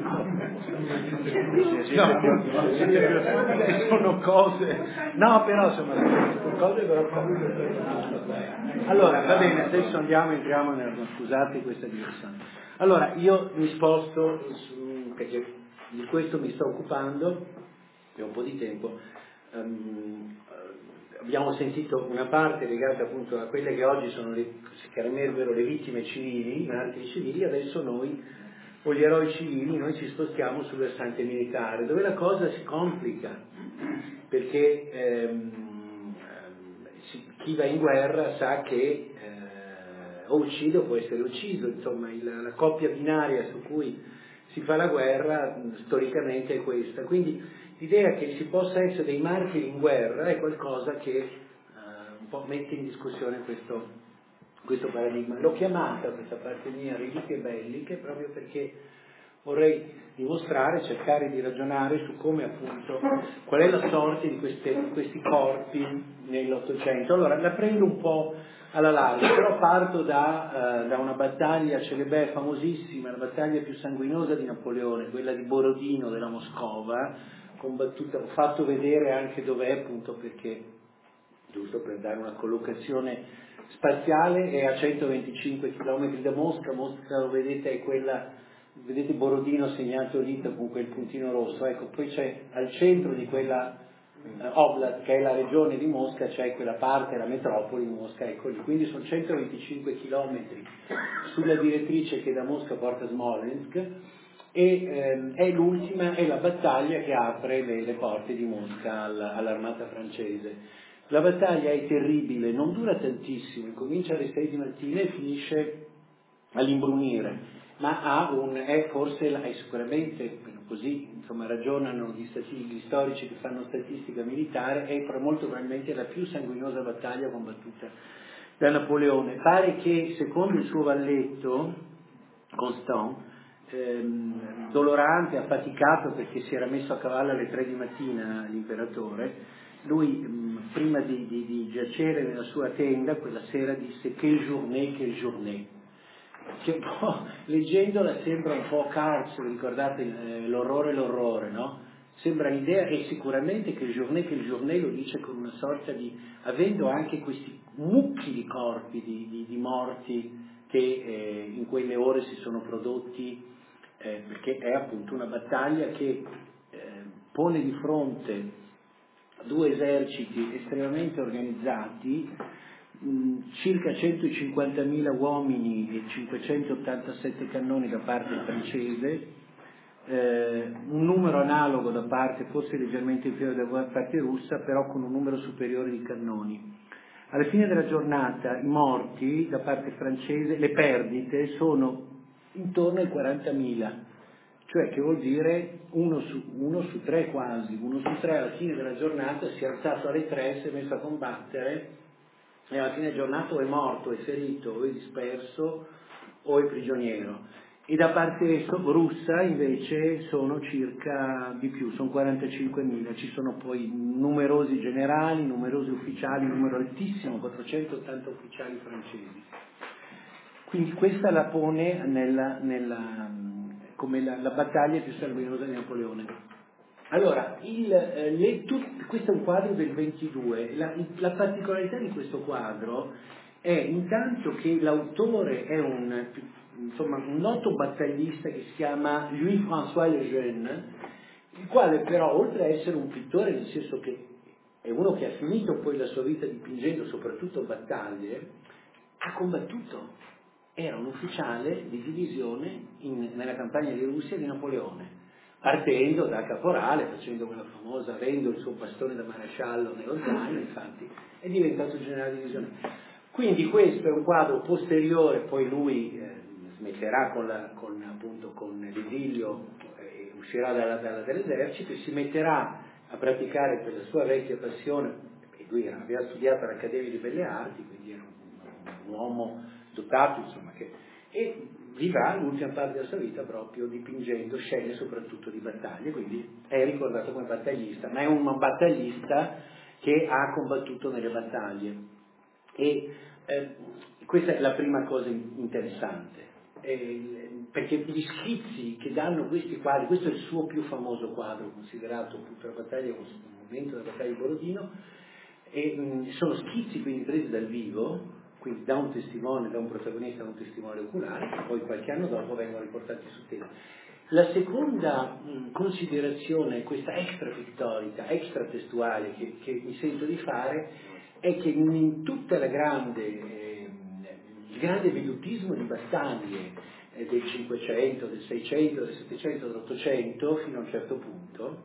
No, sono cose. No, però insomma sono cose però. Allora, va bene, adesso andiamo, entriamo nella. Scusate questa direzione. Allora, io mi sposto su, perché di questo mi sto occupando, per un po' di tempo. Um, abbiamo sentito una parte legata appunto a quelle che oggi sono le, si chiamerebbero le vittime civili, i martiri civili. Adesso noi, o gli eroi civili, noi ci spostiamo sul versante militare, dove la cosa si complica, perché ehm, si, chi va in guerra sa che eh, o uccide o può essere ucciso, insomma il, la coppia binaria su cui si fa la guerra, storicamente è questa. Quindi l'idea che ci possa essere dei martiri in guerra è qualcosa che eh, un po' mette in discussione questo, questo paradigma. L'ho chiamata questa parte mia reliquie belliche proprio perché vorrei dimostrare, cercare di ragionare su come appunto, qual è la sorte di, queste, di questi corpi nell'Ottocento. Allora la prendo un po' alla larga, però parto da, uh, da una battaglia celebre, famosissima, la battaglia più sanguinosa di Napoleone, quella di Borodino della Moscova, combattuta, ho fatto vedere anche dov'è, appunto perché, giusto per dare una collocazione spaziale, è a centoventicinque chilometri da Mosca. Mosca, lo vedete, è quella, vedete Borodino segnato lì con quel puntino rosso, ecco, poi c'è al centro di quella eh, Oblast, che è la regione di Mosca, c'è quella parte, la metropoli di Mosca, ecco lì, quindi sono centoventicinque chilometri sulla direttrice che da Mosca porta a Smolensk, e ehm, è l'ultima, è la battaglia che apre le, le porte di Mosca all, all'armata francese. La battaglia è terribile, non dura tantissimo, comincia alle sei di mattina e finisce all'imbrunire, ma ha un, è forse, è sicuramente, così insomma ragionano gli, stati, gli storici che fanno statistica militare, è molto probabilmente la più sanguinosa battaglia combattuta da Napoleone. Pare che secondo il suo valletto, Constant, ehm, dolorante, affaticato perché si era messo a cavallo alle tre di mattina l'imperatore, lui mh, prima di, di, di giacere nella sua tenda quella sera disse che journée, che journée, che un po', leggendola sembra un po' Cars, ricordate eh, l'orrore l'orrore, no? Sembra un'idea, e sicuramente che journée, che journée lo dice con una sorta di, avendo anche questi mucchi di corpi di, di, di morti che eh, in quelle ore si sono prodotti, eh, perché è appunto una battaglia che eh, pone di fronte due eserciti estremamente organizzati, mh, circa centocinquantamila uomini e cinquecentottantasette cannoni da parte francese, eh, un numero analogo da parte, forse leggermente inferiore da parte russa, però con un numero superiore di cannoni. Alla fine della giornata i morti da parte francese, le perdite sono intorno ai quarantamila, cioè che vuol dire uno su, uno su tre quasi, uno su tre alla fine della giornata si è alzato alle tre, si è messo a combattere e alla fine della giornata o è morto, o è ferito, o è disperso, o è prigioniero. E da parte russa invece sono circa di più, sono quarantacinquemila, ci sono poi numerosi generali, numerosi ufficiali, un numero altissimo, quattrocentottanta ufficiali francesi. Quindi questa la pone nella, nella, come la, la battaglia più sanguinosa di Napoleone. Allora, il, eh, le, tut, questo è un quadro del ventidue, la, la particolarità di questo quadro è intanto che l'autore è un, insomma, un noto battaglista che si chiama Louis-François Lejeune, il quale però, oltre a essere un pittore, nel senso che è uno che ha finito poi la sua vita dipingendo soprattutto battaglie, ha combattuto, era un ufficiale di divisione in, nella campagna di Russia di Napoleone, partendo da caporale, facendo quella famosa, avendo il suo bastone da maresciallo nello zaino, infatti è diventato generale di divisione. Quindi questo è un quadro posteriore, poi lui eh, smetterà con, la, con, appunto, con l'esilio, eh, uscirà dalla, dalla, dall'esercito e si metterà a praticare per la sua vecchia passione, e lui aveva studiato all'Accademia di Belle Arti, quindi era un, un uomo dotato, insomma, che, e vivrà l'ultima parte della sua vita proprio dipingendo scene soprattutto di battaglie, quindi è ricordato come battaglista, ma è un battaglista che ha combattuto nelle battaglie. E eh, questa è la prima cosa interessante, eh, perché gli schizzi che danno questi quadri, questo è il suo più famoso quadro, considerato appunto la battaglia, un momento della battaglia di Borodino, e mh, sono schizzi quindi presi dal vivo, quindi da un testimone, da un protagonista, da un testimone oculare, che poi qualche anno dopo vengono riportati su tela. La seconda mh, considerazione, questa extrapittorica, extratestuale che, che mi sento di fare, è che in tutta la grande, eh, il grande vedutismo di battaglie eh, del Cinquecento, del Seicento, del Settecento, dell'Ottocento, fino a un certo punto,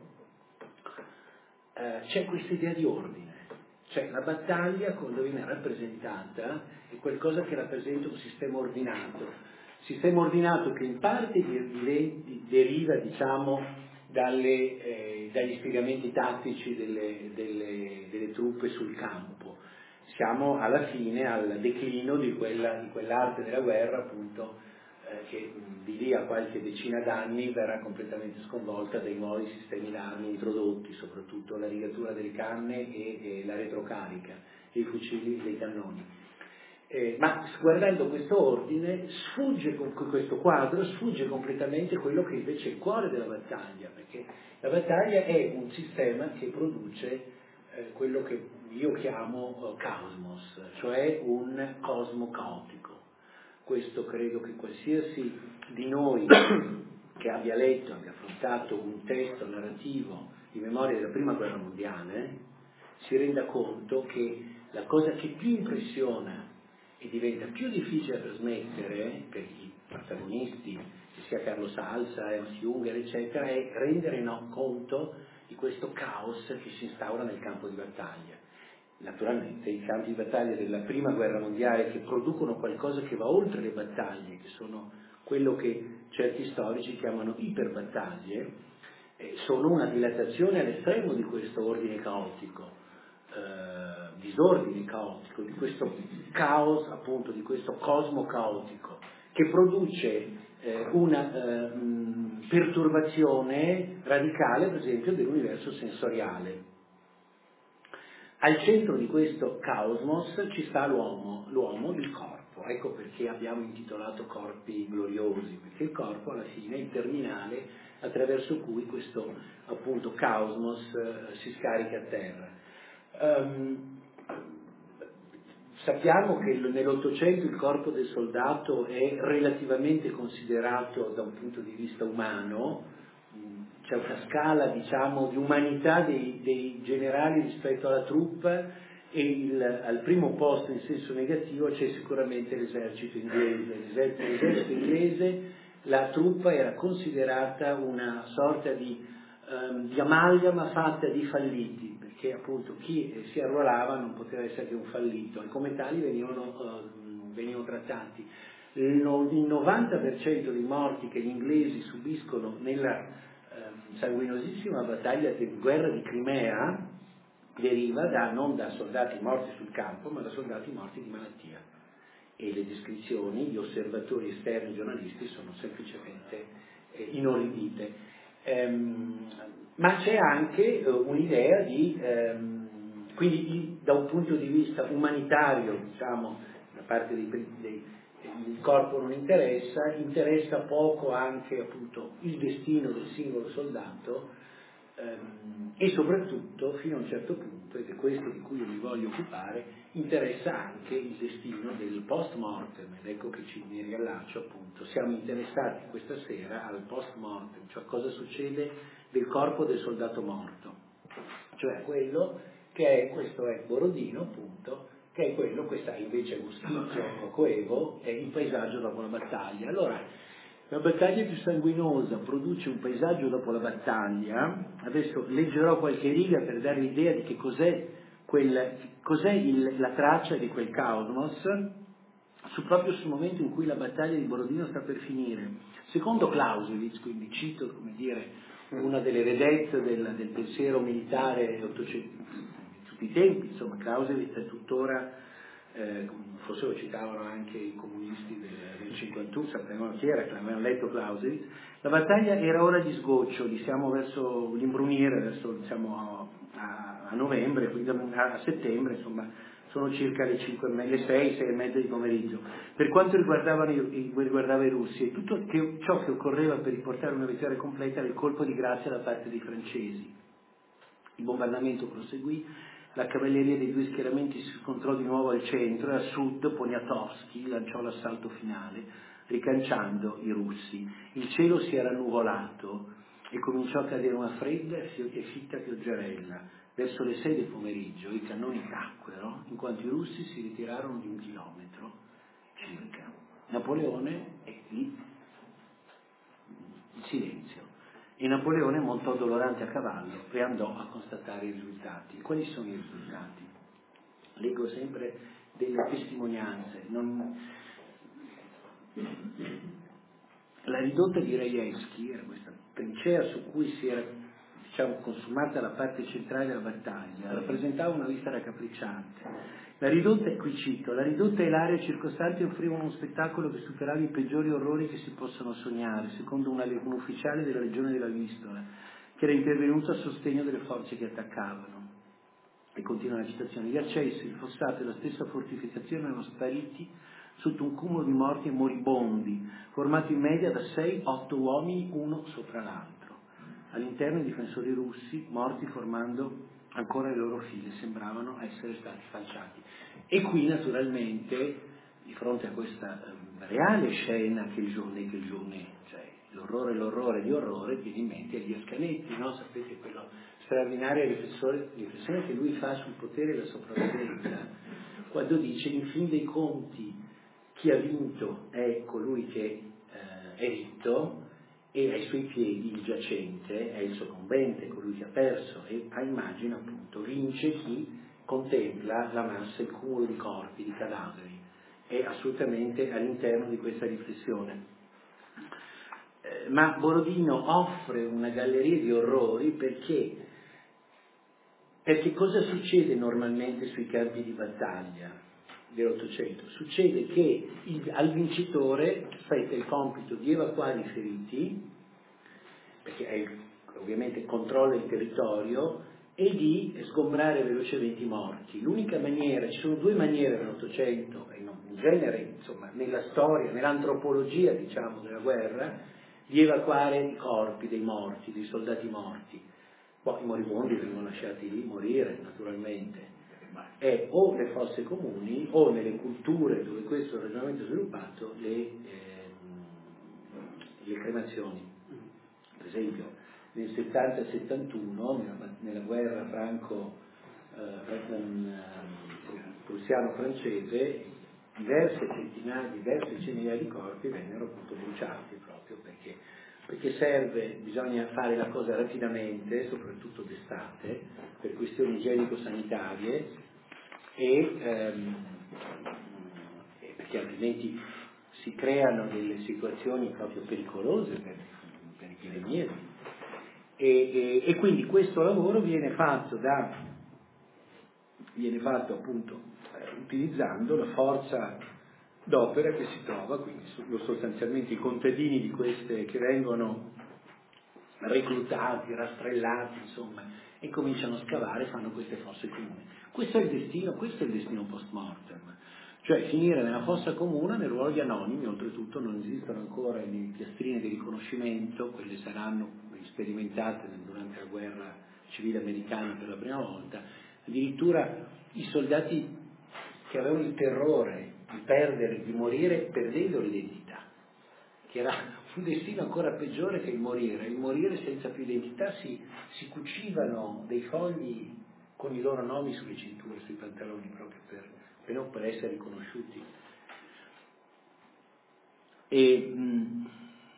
eh, c'è questa idea di ordine. Cioè la battaglia, quando viene rappresentata, è qualcosa che rappresenta un sistema ordinato. sistema ordinato che in parte deriva, diciamo, dalle, eh, dagli spiegamenti tattici delle, delle, delle truppe sul campo. Siamo alla fine al declino di, quella, di quell'arte della guerra, appunto, eh, che di lì a qualche decina d'anni verrà completamente sconvolta dai nuovi sistemi d'armi introdotti, soprattutto la rigatura delle canne e, e la retrocarica dei fucili e dei cannoni. Eh, ma guardando questo ordine, sfugge con questo quadro, sfugge completamente quello che invece è il cuore della battaglia, perché la battaglia è un sistema che produce eh, quello che io chiamo uh, cosmos, cioè un cosmo caotico. Questo credo che qualsiasi di noi che abbia letto, abbia affrontato un testo narrativo di memoria della Prima Guerra Mondiale, si renda conto che la cosa che più impressiona e diventa più difficile da trasmettere per i protagonisti, che sia Carlo Salza, Ernst Junger, eccetera, è rendere no, conto di questo caos che si instaura nel campo di battaglia. Naturalmente i campi di battaglia della Prima Guerra Mondiale, che producono qualcosa che va oltre le battaglie, che sono quello che certi storici chiamano iperbattaglie, eh, sono una dilatazione all'estremo di questo ordine caotico. Eh, disordine caotico, di questo caos, appunto, di questo cosmo caotico, che produce eh, una eh, mh, perturbazione radicale, per esempio, dell'universo sensoriale. Al centro di questo cosmos ci sta l'uomo, l'uomo, il corpo. Ecco perché abbiamo intitolato Corpi gloriosi, perché il corpo alla fine è il terminale attraverso cui questo, appunto, cosmos eh, si scarica a terra. Um, sappiamo che nell'Ottocento il corpo del soldato è relativamente considerato da un punto di vista umano, c'è una scala, diciamo, di umanità dei, dei generali rispetto alla truppa, e il, al primo posto in senso negativo c'è sicuramente l'esercito inglese. L'esercito, l'esercito inglese, la truppa era considerata una sorta di, um, di amalgama fatta di falliti, che appunto chi si arruolava non poteva essere che un fallito, e come tali venivano, uh, venivano trattati. Il novanta per cento dei morti che gli inglesi subiscono nella uh, sanguinosissima battaglia di guerra di Crimea deriva da, non da soldati morti sul campo, ma da soldati morti di malattia. E le descrizioni, gli osservatori esterni giornalisti sono semplicemente eh, inorridite. Ehm, ma c'è anche eh, un'idea di, ehm, quindi di, da un punto di vista umanitario, diciamo, da parte dei, dei, il corpo non interessa, interessa poco anche, appunto, il destino del singolo soldato, ehm, e soprattutto, fino a un certo punto, ed è questo di cui io mi voglio occupare, interessa anche il destino del post-mortem, ed ecco che ci mi riallaccio, appunto, siamo interessati questa sera al post-mortem, cioè cosa succede del corpo del soldato morto, cioè quello che è, questo è Borodino, appunto, che è quello, questa è invece Guschizio Coevo, è il paesaggio dopo la battaglia. Allora, la battaglia più sanguinosa produce un paesaggio dopo la battaglia. Adesso leggerò qualche riga per dare l'idea di che cos'è, quel, cos'è il, la traccia di quel cosmos, su, proprio sul momento in cui la battaglia di Borodino sta per finire. Secondo Clausewitz, quindi cito, come dire, una delle vedette del, del pensiero militare ottocentesco di tutti i tempi, insomma, Clausewitz è tuttora, eh, forse lo citavano anche i comunisti del, del cinquantuno, sapevano chi era, avevano letto Clausewitz. La battaglia era ora di sgoccioli, siamo verso l'imbrunire, verso, diciamo, a, a novembre, quindi a settembre, insomma, sono circa le cinque, le sei, sei e mezza di pomeriggio. Per quanto riguardava i, riguardava i russi, e tutto che, ciò che occorreva per riportare una vittoria completa era il colpo di grazia da parte dei francesi. Il bombardamento proseguì, la cavalleria dei due schieramenti si scontrò di nuovo al centro, e a sud Poniatowski lanciò l'assalto finale, ricanciando i russi. Il cielo si era nuvolato e cominciò a cadere una fredda e fitta pioggerella. Verso le sei del pomeriggio i cannoni tacquero, in quanto i russi si ritirarono di un chilometro circa. Napoleone è lì, in silenzio, e Napoleone montò dolorante a cavallo e andò a constatare i risultati. Quali sono i risultati? Leggo sempre delle testimonianze. Non... La ridotta di Rajewski era questa trincea su cui si era, diciamo, consumata la parte centrale della battaglia, rappresentava una vista raccapricciante. La ridotta, qui cito, la ridotta e l'area circostante offrivano uno spettacolo che superava i peggiori orrori che si possono sognare, secondo una, un ufficiale della regione della Vistola, che era intervenuto a sostegno delle forze che attaccavano. E continua la citazione: gli accessi, il fossato e la stessa fortificazione erano spariti sotto un cumulo di morti e moribondi, formato in media da sei otto uomini uno sopra l'altro. All'interno i difensori russi, morti formando ancora le loro file, sembravano essere stati falciati. E qui naturalmente, di fronte a questa eh, reale scena che il giorno che il giorno, cioè l'orrore l'orrore di orrore, viene in mente gli Ascanetti, no? Sapete quello straordinaria riflessione, riflessione che lui fa sul potere e la sopravvivenza, quando dice in fin dei conti chi ha vinto è colui che eh, è ritto, e ai suoi piedi il giacente è il soccombente, colui che ha perso, e a immagine appunto vince chi contempla la massa, il cumulo di corpi, di cadaveri. È assolutamente all'interno di questa riflessione. Eh, ma Borodino offre una galleria di orrori perché, perché cosa succede normalmente sui campi di battaglia dell'Ottocento? Succede che il, al vincitore spetta il compito di evacuare i feriti, perché è il, ovviamente controlla il territorio, e di sgombrare velocemente i morti. L'unica maniera, ci sono due maniere nell'Ottocento, e non, in genere, insomma, nella storia, nell'antropologia, diciamo, della guerra, di evacuare i corpi dei morti, dei soldati morti. Poi i moribondi vengono lasciati lì morire, naturalmente. È o le fosse comuni o nelle culture dove questo ragionamento è sviluppato le, eh, le cremazioni. Per esempio nel settanta settantuno nella, nella guerra franco eh, prussiano-francese diverse centinaia, diverse centinaia di corpi vennero appunto bruciati proprio perché, perché serve, bisogna fare la cosa rapidamente, soprattutto d'estate, per questioni igienico-sanitarie, e ehm, perché altrimenti si creano delle situazioni proprio pericolose per, per epidemie. E, e, e quindi questo lavoro viene fatto da viene fatto appunto eh, utilizzando la forza d'opera che si trova, quindi sostanzialmente i contadini di queste che vengono reclutati, rastrellati, insomma, e cominciano a scavare, fanno queste fosse comuni. Questo è il destino, questo è il destino post mortem, cioè finire nella fossa comune nel ruolo di anonimi. Oltretutto non esistono ancora le piastrine di riconoscimento, quelle saranno sperimentate durante la guerra civile americana per la prima volta. Addirittura i soldati che avevano il terrore di perdere, di morire perdendo l'identità, che era un destino ancora peggiore che il morire. Il morire senza più identità, si, si cucivano dei fogli con i loro nomi sulle cinture, sui pantaloni, proprio per, per non per essere riconosciuti. E mh,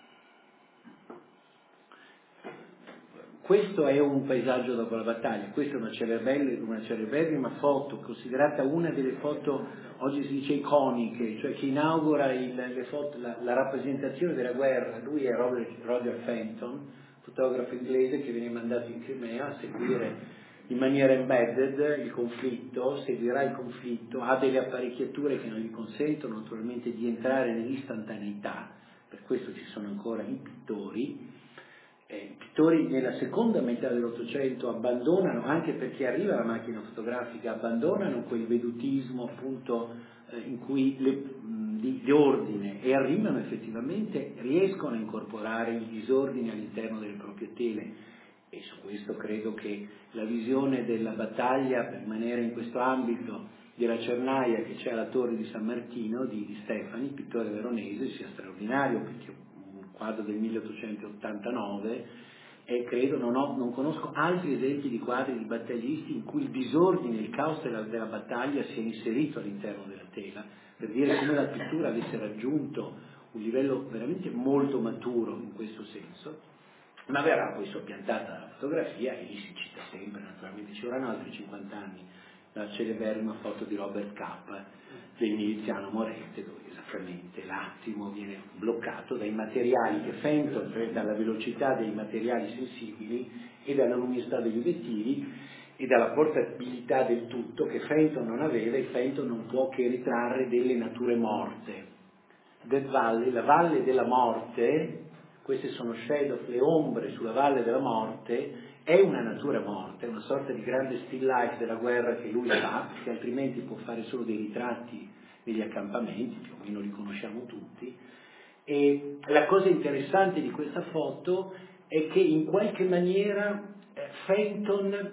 questo è un paesaggio dopo la battaglia, questa è una celeberrima, una celeberrima foto, considerata una delle foto, oggi si dice iconiche, cioè che inaugura il, le foto, la, la rappresentazione della guerra. Lui è Robert, Roger Fenton, fotografo inglese che viene mandato in Crimea a seguire in maniera embedded il conflitto, seguirà il conflitto, ha delle apparecchiature che non gli consentono naturalmente di entrare nell'istantaneità, per questo ci sono ancora i pittori. Eh, I pittori nella seconda metà dell'Ottocento abbandonano, anche perché arriva la macchina fotografica, abbandonano quel vedutismo appunto eh, in cui le, mh, di, di ordine, e arrivano effettivamente, riescono a incorporare il disordine all'interno delle proprie tele. E su questo credo che la visione della battaglia, per rimanere in questo ambito, della Cernaia che c'è alla Torre di San Martino di, di Stefani, pittore veronese, sia straordinario, perché un quadro del milleottocentottantanove, e credo, non, ho, non conosco altri esempi di quadri di battaglisti in cui il disordine, il caos della, della battaglia sia inserito all'interno della tela, per dire come la pittura avesse raggiunto un livello veramente molto maturo in questo senso. Ma verrà poi soppiantata dalla fotografia, e lì si cita sempre, naturalmente ci vorranno altri cinquanta anni, la celeberrima foto di Robert Capa del miliziano morente, dove esattamente l'attimo viene bloccato dai materiali che Fenton, cioè dalla velocità dei materiali sensibili e dalla luminosità degli obiettivi e dalla portabilità del tutto che Fenton non aveva, e Fenton non può che ritrarre delle nature morte. Death Valley, la valle della morte, queste sono shadow, le ombre sulla valle della morte, è una natura morta, è una sorta di grande still life della guerra che lui fa, perché altrimenti può fare solo dei ritratti degli accampamenti, più o meno li conosciamo tutti. E la cosa interessante di questa foto è che in qualche maniera eh, Fenton eh,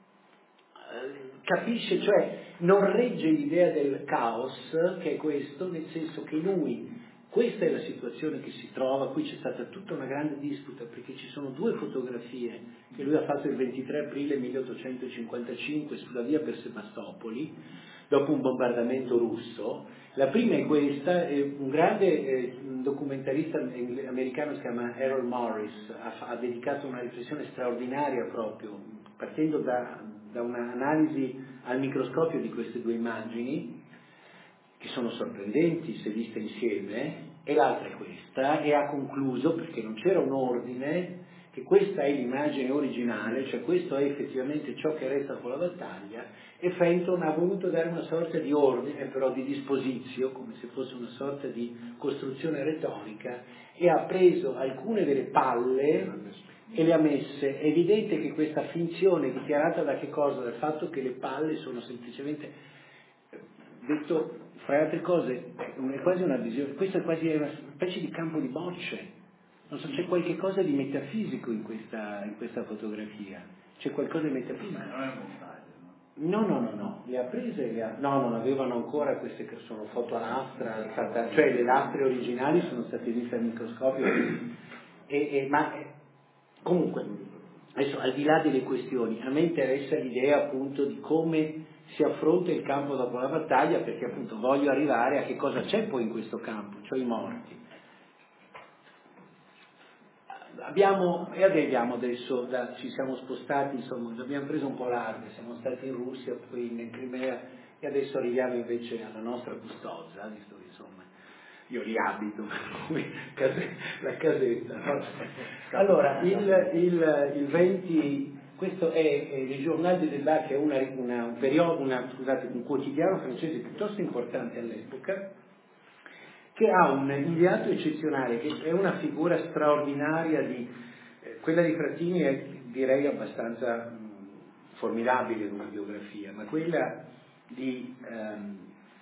capisce, cioè non regge l'idea del caos, che è questo, nel senso che lui, questa è la situazione che si trova, qui c'è stata tutta una grande disputa perché ci sono due fotografie che lui ha fatto il ventitré aprile milleottocentocinquantacinque sulla via per Sebastopoli, dopo un bombardamento russo. La prima è questa, è un grande eh, un documentarista americano si chiama Errol Morris, ha, ha dedicato una riflessione straordinaria proprio, partendo da, da un'analisi al microscopio di queste due immagini, che sono sorprendenti se viste insieme, e l'altra è questa, e ha concluso, perché non c'era un ordine, che questa è l'immagine originale, cioè questo è effettivamente ciò che resta con la battaglia, e Fenton ha voluto dare una sorta di ordine, però di disposizio, come se fosse una sorta di costruzione retorica, e ha preso alcune delle palle e le ha messe. È evidente che questa finzione è dichiarata da che cosa? Dal fatto che le palle sono semplicemente, detto fra le altre cose, è quasi una visione, questa è quasi una specie di campo di bocce. Non so, c'è qualche cosa di metafisico in questa, in questa fotografia. C'è qualcosa di metafisico? Non è un montaggio, No, no, no, no. Le ha prese, le ha... no, non avevano ancora queste che sono foto a lastra, cioè le lastre originali sono state viste al microscopio. E, e, ma eh, comunque, adesso al di là delle questioni, a me interessa l'idea appunto di come si affronta il campo dopo la battaglia, perché appunto voglio arrivare a che cosa c'è poi in questo campo, cioè i morti. Abbiamo, e abbiamo adesso, da, ci siamo spostati, insomma, abbiamo preso un po' larga, siamo stati in Russia, poi in Crimea, e adesso arriviamo invece alla nostra Custoza, visto che insomma io li abito, case, la casetta. No? Allora, il, il, il venti, questo è, è il Journal de Débat, che è una, una, un, periodo, una, scusate, un quotidiano francese piuttosto importante all'epoca, che ha un inviato eccezionale, che è una figura straordinaria di, eh, quella di Frattini è direi abbastanza mh, formidabile come biografia, ma quella di, ehm,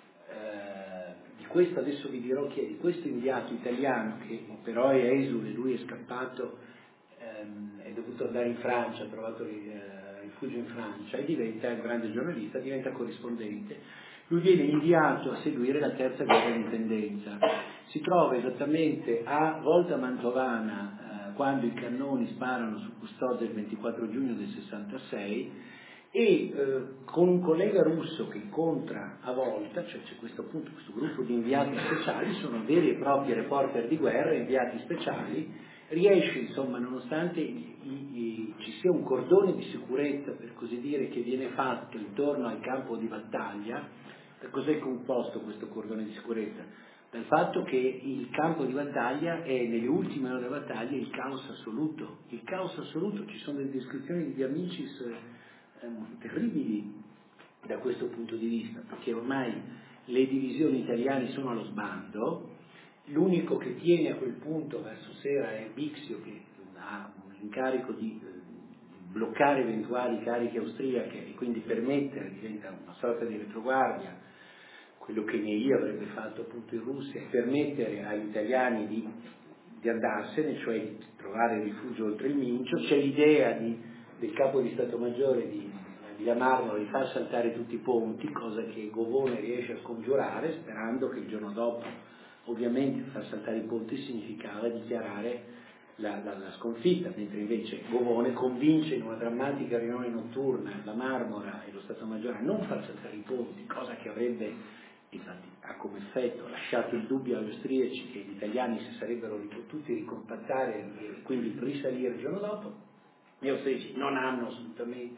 eh, di questo, adesso vi dirò chi è, di questo inviato italiano che però è esule, lui è scappato, ehm, è dovuto andare in Francia, ha trovato eh, rifugio in Francia e diventa un grande giornalista, diventa corrispondente. Lui viene inviato a seguire la terza guerra di indipendenza. Si trova esattamente a Volta Mantovana eh, quando i cannoni sparano su Custodia il ventiquattro giugno del sessantasei e eh, con un collega russo che incontra a Volta, cioè c'è questo, appunto, questo gruppo di inviati speciali, sono veri e propri reporter di guerra, inviati speciali, riesce insomma, nonostante i, i, ci sia un cordone di sicurezza, per così dire, che viene fatto intorno al campo di battaglia. Da cos'è composto questo cordone di sicurezza? Dal fatto che il campo di battaglia è, nelle ultime ore della battaglia, il caos assoluto. Il caos assoluto, ci sono delle descrizioni di Amicis eh, terribili da questo punto di vista, perché ormai le divisioni italiane sono allo sbando, l'unico che tiene a quel punto verso sera è Bixio, che ha l'incarico di eh, bloccare eventuali cariche austriache e quindi permettere, diventa una sorta di retroguardia, quello che Ney avrebbe fatto appunto in Russia, e permettere agli italiani di, di andarsene, cioè di trovare rifugio oltre il Mincio. C'è l'idea di, del capo di Stato Maggiore di, di La Marmora di far saltare tutti i ponti, cosa che Govone riesce a scongiurare, sperando che il giorno dopo, ovviamente, far saltare i ponti significava dichiarare La, la, la sconfitta, mentre invece Govone convince in una drammatica riunione notturna la Marmora e lo Stato Maggiore a non far saltare i ponti, cosa che avrebbe, infatti, ha come effetto lasciato il dubbio agli austriaci che gli italiani si sarebbero potuti ricompattare e quindi risalire il giorno dopo. Gli austriaci non hanno assolutamente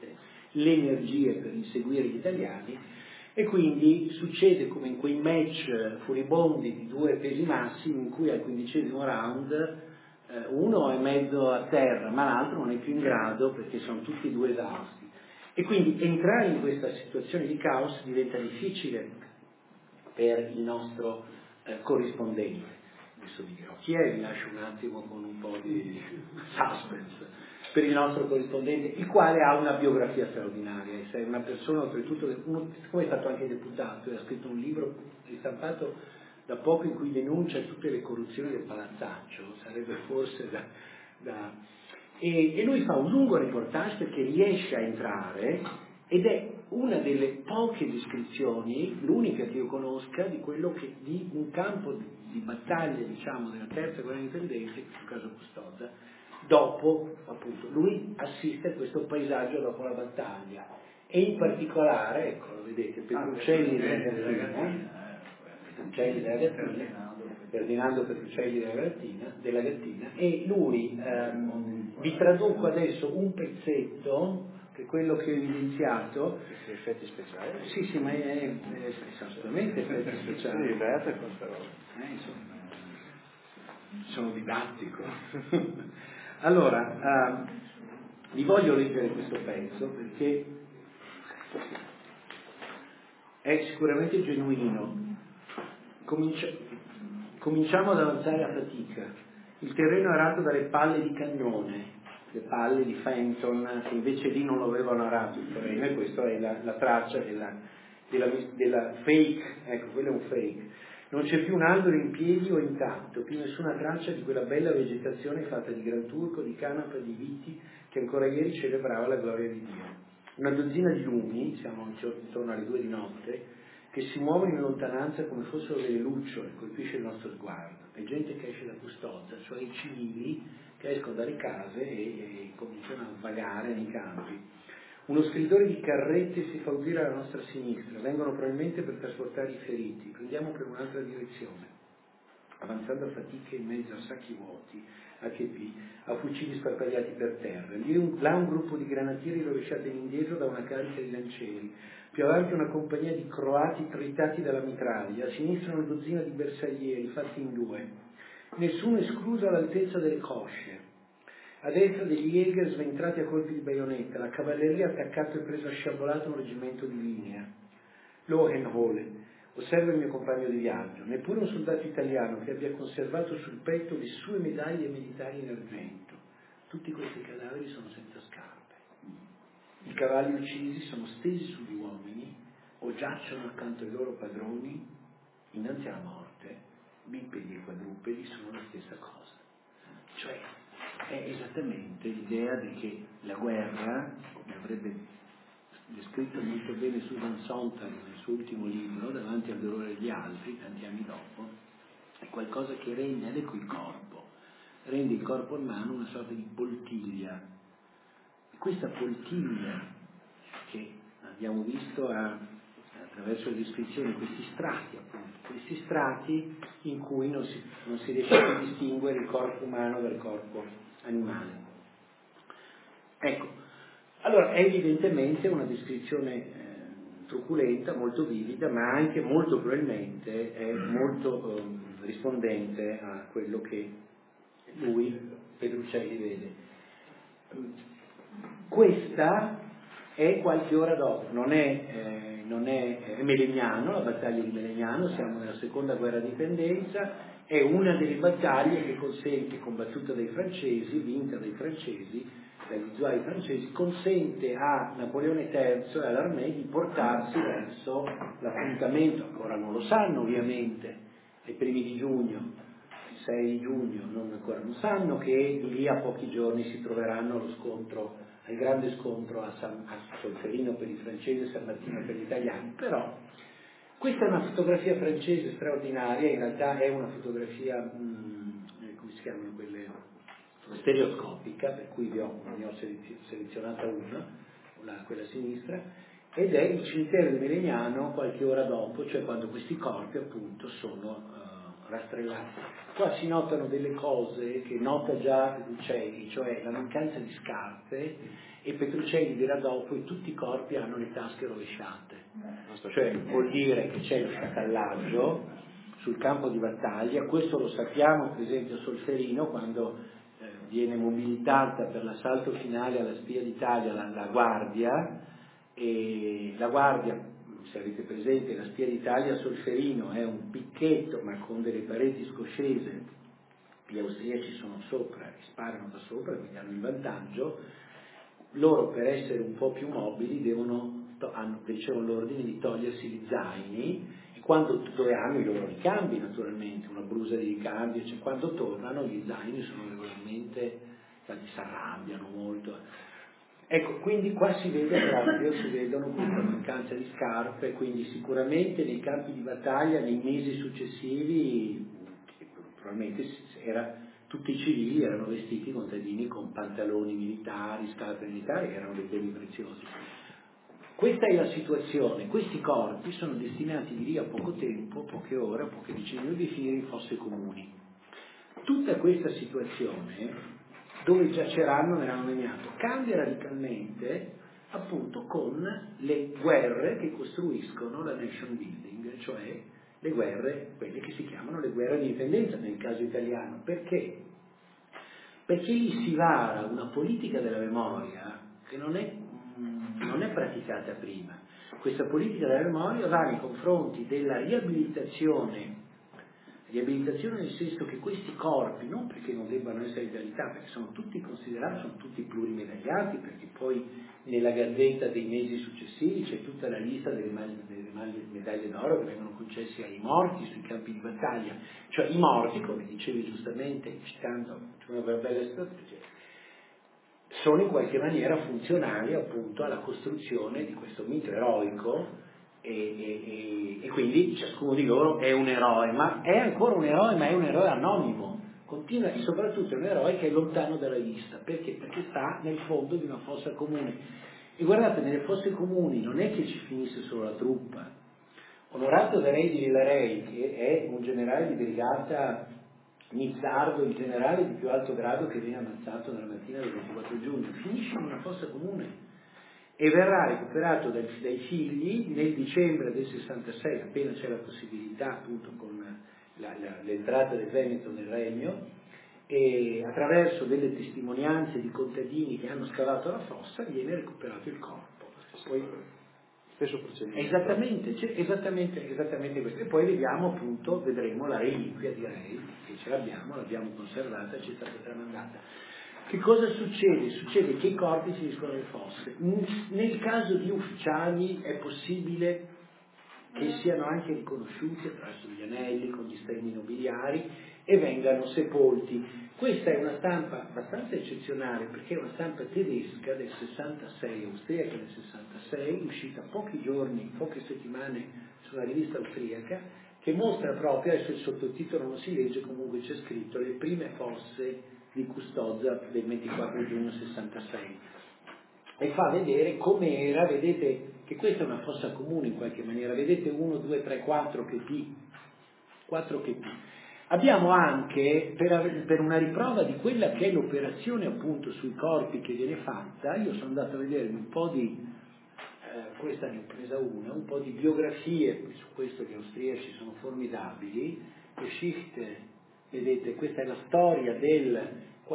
l'energia per inseguire gli italiani, e quindi succede come in quei match furibondi di due pesi massimi in cui al quindicesimo round eh, uno è mezzo a terra ma l'altro non è più in grado perché sono tutti e due esausti, e quindi entrare in questa situazione di caos diventa difficile per il nostro eh, corrispondente. Adesso vi dirò chi è, vi lascio un attimo con un po' di suspense. Per il nostro corrispondente, il quale ha una biografia straordinaria, è una persona oltretutto, uno, come è stato anche deputato, e ha scritto un libro ristampato da poco in cui denuncia tutte le corruzioni del palazzaccio, sarebbe forse da... da e, e lui fa un lungo reportage perché riesce a entrare, ed è una delle poche descrizioni, l'unica che io conosca, di quello che di un campo di, di battaglia, diciamo, della terza guerra indipendente, sul caso Custoza, dopo, appunto, lui assiste a questo paesaggio dopo la battaglia, e in particolare, ecco, lo vedete, Petruccelli della Gattina, Petruccelli della Gattina, Ferdinando Petruccelli della Gattina, della Gattina, e lui, ehm, vi traduco adesso un pezzetto, che è quello che ho evidenziato. Effetti speciali? Sì, sì, ma è, è, è assolutamente effetti speciali. Sì, Beata e questa roba. Eh, insomma, sono didattico. Allora, uh, vi voglio leggere questo pezzo perché è sicuramente genuino. Comincia- cominciamo ad avanzare a fatica. Il terreno arato dalle palle di cannone, le palle di Fenton, che invece lì non lo avevano arato il terreno, e questa è la, la traccia della, della, della fake, ecco, quello è un fake. Non c'è più un albero in piedi o intatto, più nessuna traccia di quella bella vegetazione fatta di granturco, di canapa, di viti, che ancora ieri celebrava la gloria di Dio. Una dozzina di lumi, siamo intorno alle due di notte, che si muovono in lontananza come fossero delle lucciole, colpisce il nostro sguardo. È gente che esce da Custoza, cioè i civili che escono dalle case e, e cominciano a vagare nei campi. Uno stridore di carrette si fa udire alla nostra sinistra, vengono probabilmente per trasportare i feriti, prendiamo per un'altra direzione, avanzando a fatica in mezzo a sacchi vuoti, a H P, a fucili sparpagliati per terra. Lì un, là un gruppo di granatieri rovesciati indietro da una carica di lancieri, più avanti una compagnia di croati tritati dalla mitraglia, a sinistra una dozzina di bersaglieri fatti in due, nessuno escluso all'altezza delle cosce. A destra degli Jäger sventrati a colpi di baionetta, la cavalleria ha attaccato e preso a sciabolata un reggimento di linea. Lohenhole, osserva il mio compagno di viaggio, neppure un soldato italiano che abbia conservato sul petto le sue medaglie militari in argento. Tutti questi cadaveri sono senza scarpe. I cavalli uccisi sono stesi sugli uomini o giacciono accanto ai loro padroni innanzi alla morte. Bipedi e quadrupedi sono la stessa cosa. Cioè, è esattamente l'idea di che la guerra, come avrebbe descritto molto bene Susan Sontag nel suo ultimo libro, Davanti al dolore degli altri, tanti anni dopo, è qualcosa che regna, ed ecco il corpo, rende il corpo in mano una sorta di poltiglia. E questa poltiglia, che abbiamo visto a, attraverso le descrizioni, questi strati appunto, questi strati in cui non si, non si riesce a distinguere il corpo umano dal corpo animale. Ecco, allora è evidentemente una descrizione eh, truculenta, molto vivida, ma anche molto probabilmente è molto eh, rispondente a quello che lui, Petruccelli, vede. Questa è qualche ora dopo, non è, eh, non è, è Melegnano, la battaglia di Melegnano, siamo nella seconda guerra di indipendenza. È una delle battaglie che consente, combattuta dai francesi, vinta dai francesi, dagli zuai francesi, consente a Napoleone terzo e all'Armée di portarsi verso l'appuntamento, ancora non lo sanno ovviamente, ai primi di giugno, sei giugno, non ancora non sanno che di lì a pochi giorni si troveranno allo scontro, al grande scontro a, San, a Solferino per i francesi e San Martino per gli italiani, però questa è una fotografia francese straordinaria, in realtà è una fotografia, mh, come si chiamano quelle, stereoscopica, per cui vi ho, ne ho selezionata una, una, quella a sinistra, ed è il cimitero di Melegnano qualche ora dopo, cioè quando questi corpi appunto sono uh, rastrellati. Qua si notano delle cose che nota già Petruccelli, cioè la mancanza di scarpe, e Petruccelli dirà dopo che tutti i corpi hanno le tasche rovesciate, cioè vuol dire che c'è lo sciacallaggio sul campo di battaglia. Questo lo sappiamo per esempio a Solferino, quando eh, viene mobilitata per l'assalto finale alla Spia d'Italia la, la Guardia, e la Guardia, se avete presente, la Spia d'Italia a Solferino è un picchetto ma con delle pareti scoscese, gli austriaci sono sopra, sparano da sopra, quindi hanno il vantaggio. Loro, per essere un po' più mobili, devono, hanno, ricevono l'ordine di togliersi gli zaini, e quando dove hanno i loro ricambi, naturalmente, una brusa di ricambio, cioè quando tornano gli zaini sono regolarmente, si arrabbiano molto. Ecco, quindi qua si vede proprio, si vedono questa mancanza di scarpe, quindi sicuramente nei campi di battaglia, nei mesi successivi, probabilmente era, tutti i civili erano vestiti contadini con pantaloni militari, scarpe militari, che erano dei beni preziosi. Questa è la situazione. Questi corpi sono destinati di lì a poco tempo, poche ore, poche decine di finire in fosse comuni. Tutta questa situazione, dove giaceranno nell'anno mediato, cambia radicalmente appunto con le guerre che costruiscono la nation building, cioè le guerre, quelle che si chiamano le guerre di indipendenza nel caso italiano. Perché? Perché lì si vara una politica della memoria che non è, non è praticata prima. Questa politica della memoria va nei confronti della riabilitazione, riabilitazione nel senso che questi corpi, non perché non debbano essere in realtà, perché sono tutti considerati, sono tutti plurimedagliati, perché poi nella gazzetta dei mesi successivi c'è tutta la lista delle, delle medaglie d'oro che vengono concesse ai morti sui campi di battaglia, cioè i morti, come dicevi giustamente, citando una bella strategia, sono in qualche maniera funzionali appunto alla costruzione di questo mito eroico, e, e, e quindi ciascuno di loro è un eroe, ma è ancora un eroe, ma è un eroe anonimo, continua, e soprattutto è un eroe che è lontano dalla vista. Perché? Perché sta nel fondo di una fossa comune. E guardate, nelle fosse comuni non è che ci finisse solo la truppa. Onorato da Re di Villarei, che è un generale di brigata nizzardo, il generale di più alto grado che viene ammazzato nella mattina del ventiquattro giugno, finisce in una fossa comune e verrà recuperato dai, dai figli nel dicembre del sessantasei, appena c'è la possibilità appunto con la, la, l'entrata del Veneto nel Regno, e attraverso delle testimonianze di contadini che hanno scavato la fossa viene recuperato il corpo. Poi, stesso procedimento. Esattamente, cioè, esattamente, esattamente questo. E poi vediamo appunto, vedremo la reliquia di Rei, che ce l'abbiamo, l'abbiamo conservata, ci è stata tramandata. Che cosa succede? Succede che i corpi finiscono nelle fosse. Nel caso di ufficiali è possibile che siano anche riconosciuti attraverso gli anelli, con gli stemmi nobiliari, e vengano sepolti. Questa è una stampa abbastanza eccezionale, perché è una stampa tedesca del sessantasei, austriaca del sessantasei, uscita pochi giorni, poche settimane sulla rivista austriaca, che mostra proprio, adesso il sottotitolo non si legge, comunque c'è scritto, le prime fosse di Custozza del ventiquattro giugno sessantasei, e fa vedere come era. Vedete che questa è una fossa comune in qualche maniera, vedete uno, due, tre, quattro che P, quattro che P. Abbiamo anche, per, per una riprova di quella che è l'operazione appunto sui corpi che viene fatta, io sono andato a vedere un po' di, eh, questa ne ho presa una, un po' di biografie, su questo gli austriaci sono formidabili, Geschichte. Vedete, questa è la storia del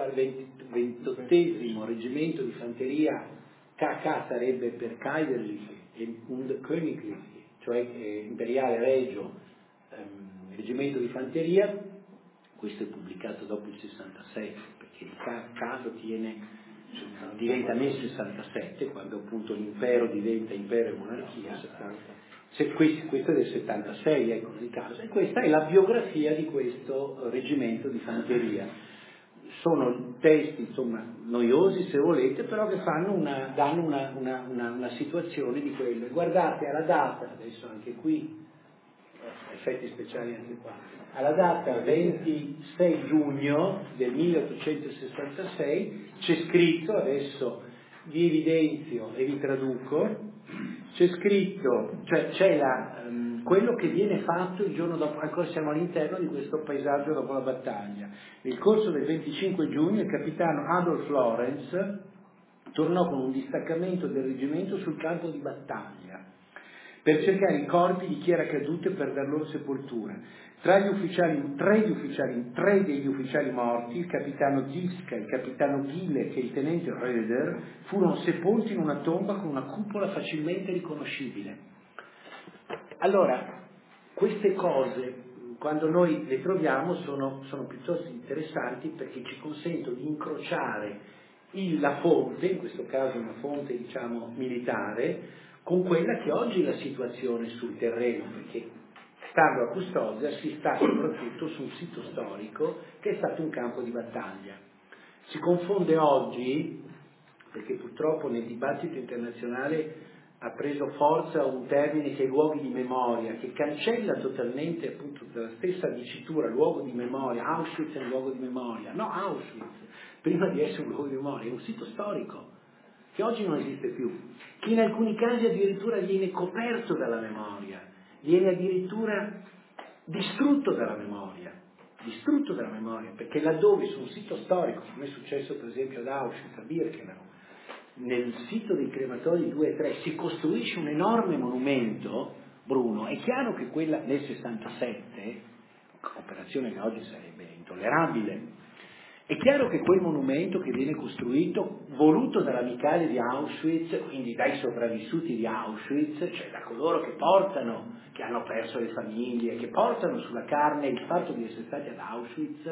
ventottesimo reggimento di fanteria, K K sarebbe per Kaiserlich und Königlich, cioè eh, imperiale regio, ehm, reggimento di fanteria. Questo è pubblicato dopo il sessantasei, perché il caso tiene, diventa nel sessantasette, quando appunto l'impero diventa impero e monarchia. Se questo, questo è del settantasei, ecco nel caso, e questa è la biografia di questo reggimento di fanteria. Sono testi insomma noiosi se volete, però che fanno una, danno una, una, una, una situazione di quello. Guardate alla data, adesso anche qui, effetti speciali anche qua, alla data ventisei giugno del milleottocentosessantasei c'è scritto, adesso vi evidenzio e vi traduco, c'è scritto, cioè c'è la, um, quello che viene fatto il giorno dopo, ancora siamo all'interno di questo paesaggio dopo la battaglia. Nel corso del venticinque giugno il capitano Adolf Lorenz tornò con un distaccamento del reggimento sul campo di battaglia per cercare i corpi di chi era caduto e per dar loro sepoltura. Tra gli ufficiali, tre, gli ufficiali, tre degli ufficiali morti, il capitano Zivska, il capitano Gilek e il tenente Röder, furono sepolti in una tomba con una cupola facilmente riconoscibile. Allora, queste cose, quando noi le troviamo, sono, sono piuttosto interessanti perché ci consentono di incrociare il, la fonte, in questo caso una fonte diciamo militare, con quella che oggi è la situazione sul terreno, perché stando a Custodia si sta soprattutto su un sito storico che è stato un campo di battaglia. Si confonde oggi, perché purtroppo nel dibattito internazionale ha preso forza un termine che è luoghi di memoria, che cancella totalmente appunto dalla stessa dicitura luogo di memoria. Auschwitz è un luogo di memoria. No, Auschwitz, prima di essere un luogo di memoria, è un sito storico che oggi non esiste più, che in alcuni casi addirittura viene coperto dalla memoria, viene addirittura distrutto dalla memoria, distrutto dalla memoria, perché laddove su un sito storico, come è successo per esempio ad Auschwitz, a Birkenau, nel sito dei crematori due e tre si costruisce un enorme monumento, Bruno, è chiaro che quella nel sessantasette, operazione che oggi sarebbe intollerabile, è chiaro che quel monumento che viene costruito, voluto dall'amicale di Auschwitz, quindi dai sopravvissuti di Auschwitz, cioè da coloro che portano, che hanno perso le famiglie, che portano sulla carne il fatto di essere stati ad Auschwitz,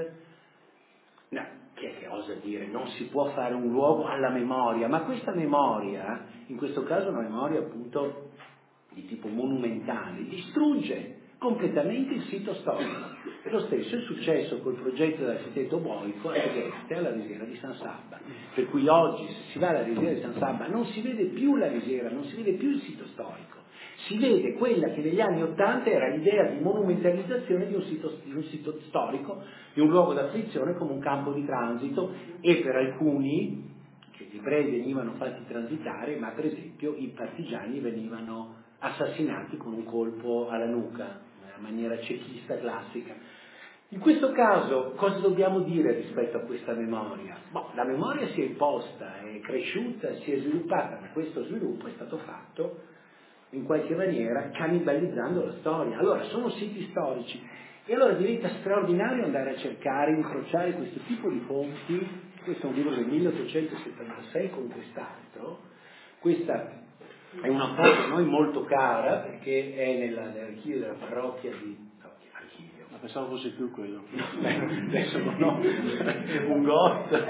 no, chi è che osa dire non si può fare un luogo alla memoria, ma questa memoria, in questo caso una memoria appunto di tipo monumentale, distrugge completamente il sito storico. Lo stesso è successo col progetto dell'architetto Boico a Trieste, alla Risiera di San Sabba, per cui oggi se si va alla Risiera di San Sabba non si vede più la Risiera, non si vede più il sito storico, si vede quella che negli anni Ottanta era l'idea di monumentalizzazione di un sito, di un sito storico, di un luogo d'afflizione come un campo di transito, e per alcuni, che gli ebrei venivano fatti transitare, ma per esempio i partigiani venivano assassinati con un colpo alla nuca, in maniera cecchista classica. In questo caso cosa dobbiamo dire rispetto a questa memoria? Boh, la memoria si è imposta, è cresciuta, si è sviluppata, ma questo sviluppo è stato fatto in qualche maniera cannibalizzando la storia. Allora sono siti storici e allora diventa straordinario andare a cercare, incrociare questo tipo di fonti. Questo è un libro del milleottocentosettantasei con quest'altro. Questa è una foto a noi molto cara perché è nella, nell'archivio della parrocchia di archivio. Ma pensavo fosse più quello. Adesso non ho un ghost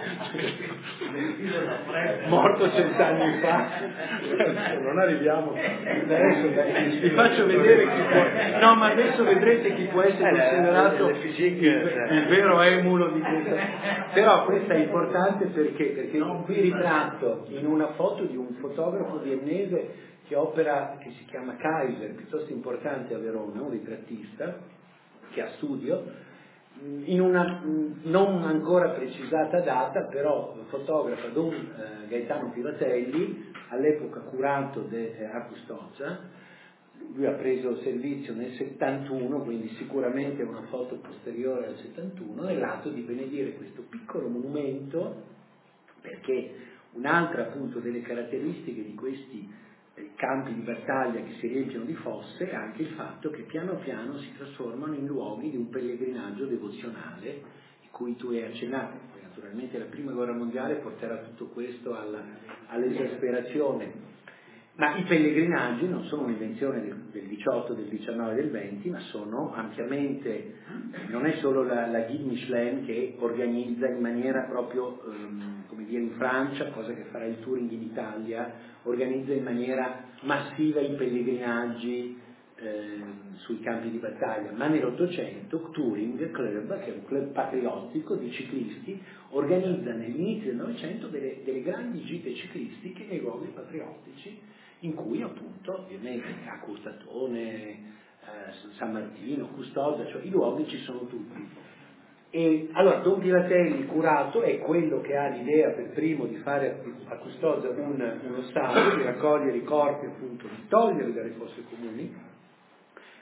morto cent'anni fa. Non arriviamo. Adesso dai, vi faccio vedere chi può. No, ma adesso vedrete chi può essere considerato il, il vero emulo di questa. Però questa è importante perché? Perché qui ritratto in una foto di un fotografo viennese che opera, che si chiama Kaiser, piuttosto importante a Verona, un ritrattista che ha studio, in una non ancora precisata data, però fotografa Don eh, Gaetano Piratelli, all'epoca curato de, eh, a Custoza. Lui ha preso servizio nel settantuno, quindi sicuramente è una foto posteriore al settantuno, nell'atto di benedire questo piccolo monumento, perché un'altra appunto delle caratteristiche di questi campi di battaglia che si riempiono di fosse è anche il fatto che piano piano si trasformano in luoghi di un pellegrinaggio devozionale, di cui tu hai accennato. Poi naturalmente la prima guerra mondiale porterà tutto questo alla, all'esasperazione, ma i pellegrinaggi non sono un'invenzione del, del diciotto, del diciannove, del venti, ma sono ampiamente, non è solo la, la Guide Michelin che organizza in maniera proprio, um, come dire, in Francia, cosa che farà il Touring in Italia, organizza in maniera massiva i pellegrinaggi eh, sui campi di battaglia, ma nell'Ottocento Touring Club, che è un club patriottico di ciclisti, organizza nell'inizio del Novecento delle, delle grandi gite ciclistiche nei luoghi patriottici, in cui appunto ovviamente a Costatone, eh, San Martino, Custodia, cioè i luoghi ci sono tutti. E allora Don Piratelli, curato, è quello che ha l'idea per primo di fare a Custodia un, uno stadio, di raccogliere i corpi, appunto, di toglierli dalle fosse comuni,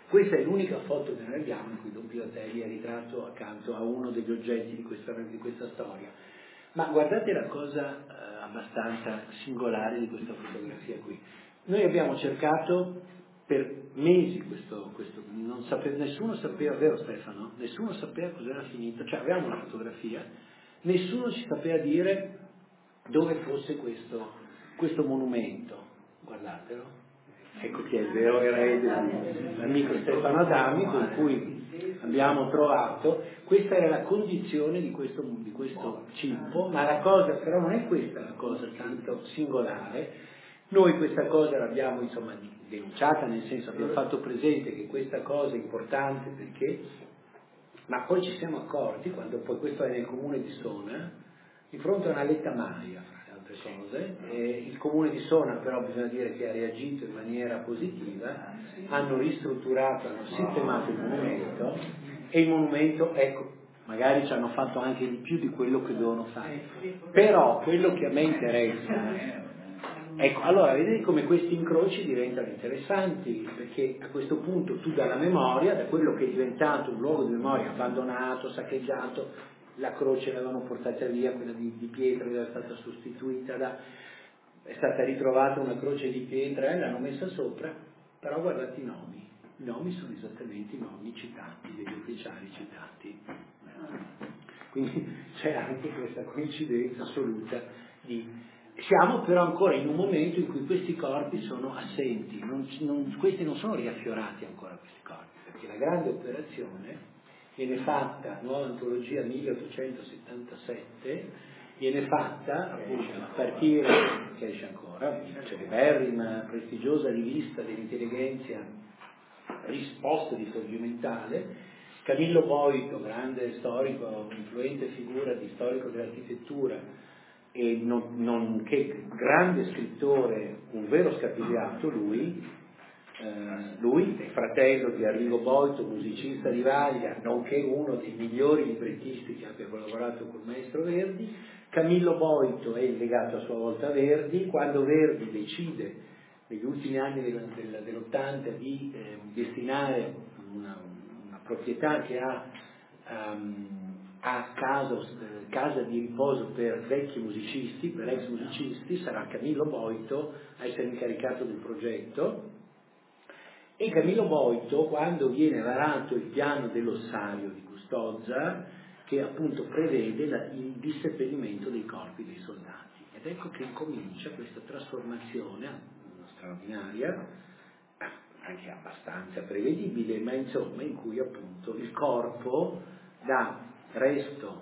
Questa è l'unica foto che noi abbiamo in cui Don Pirotelli è ritratto accanto a uno degli oggetti di questa, di questa storia. Ma guardate la cosa eh, abbastanza singolare di questa fotografia qui. Noi abbiamo cercato per mesi questo, questo non sape, nessuno sapeva, vero Stefano? Nessuno sapeva cos'era finito, cioè avevamo una fotografia, nessuno ci sapeva dire dove fosse questo, questo monumento. Guardatelo. Ecco chi è il vero erede, l'amico Stefano Adami, con cui abbiamo trovato. Questa era la condizione di questo, di questo cippo, ma la cosa però non è questa la cosa tanto singolare. Noi questa cosa l'abbiamo insomma denunciata, nel senso abbiamo fatto presente che questa cosa è importante perché, ma poi ci siamo accorti, quando poi questo è nel comune di Sona, di fronte a una lettamaia, fra le altre cose, e il comune di Sona però bisogna dire che ha reagito in maniera positiva, hanno ristrutturato, hanno sistemato il monumento, e il monumento, ecco, magari ci hanno fatto anche di più di quello che dovevano fare, però quello che a me interessa, ecco, allora vedete come questi incroci diventano interessanti, perché a questo punto tu dalla memoria, da quello che è diventato un luogo di memoria abbandonato, saccheggiato, la croce l'avevano portata via, quella di, di pietra era stata sostituita da, è stata ritrovata una croce di pietra e l'hanno messa sopra, però guardate i nomi, i nomi sono esattamente i nomi citati, degli ufficiali citati, quindi c'è anche questa coincidenza assoluta di... Siamo però ancora in un momento in cui questi corpi sono assenti, non, non, questi non sono riaffiorati ancora questi corpi, perché la grande operazione viene fatta, nuova antologia milleottocentosettantasette, viene fatta appunto a partire, che esce ancora, celeberrima, prestigiosa rivista dell'intelligenza Risposta risorgimentale, Camillo Boito, grande storico, influente figura di storico dell'architettura, e non, non, che grande scrittore, un vero scapigliato lui, eh, lui è fratello di Arrigo Boito, musicista di Vaglia, nonché uno dei migliori librettisti che abbia collaborato col maestro Verdi. Camillo Boito è legato a sua volta a Verdi. Quando Verdi decide negli ultimi anni dell'ottanta di eh, destinare una, una proprietà che ha um, a caso, eh, casa di riposo per vecchi musicisti, per ex musicisti, sarà Camillo Boito a essere incaricato del progetto. E Camillo Boito, quando viene varato il piano dell'ossario di Custozza, che appunto prevede la, il disseppellimento dei corpi dei soldati, ed ecco che comincia questa trasformazione straordinaria, anche abbastanza prevedibile, ma insomma in cui appunto il corpo da resto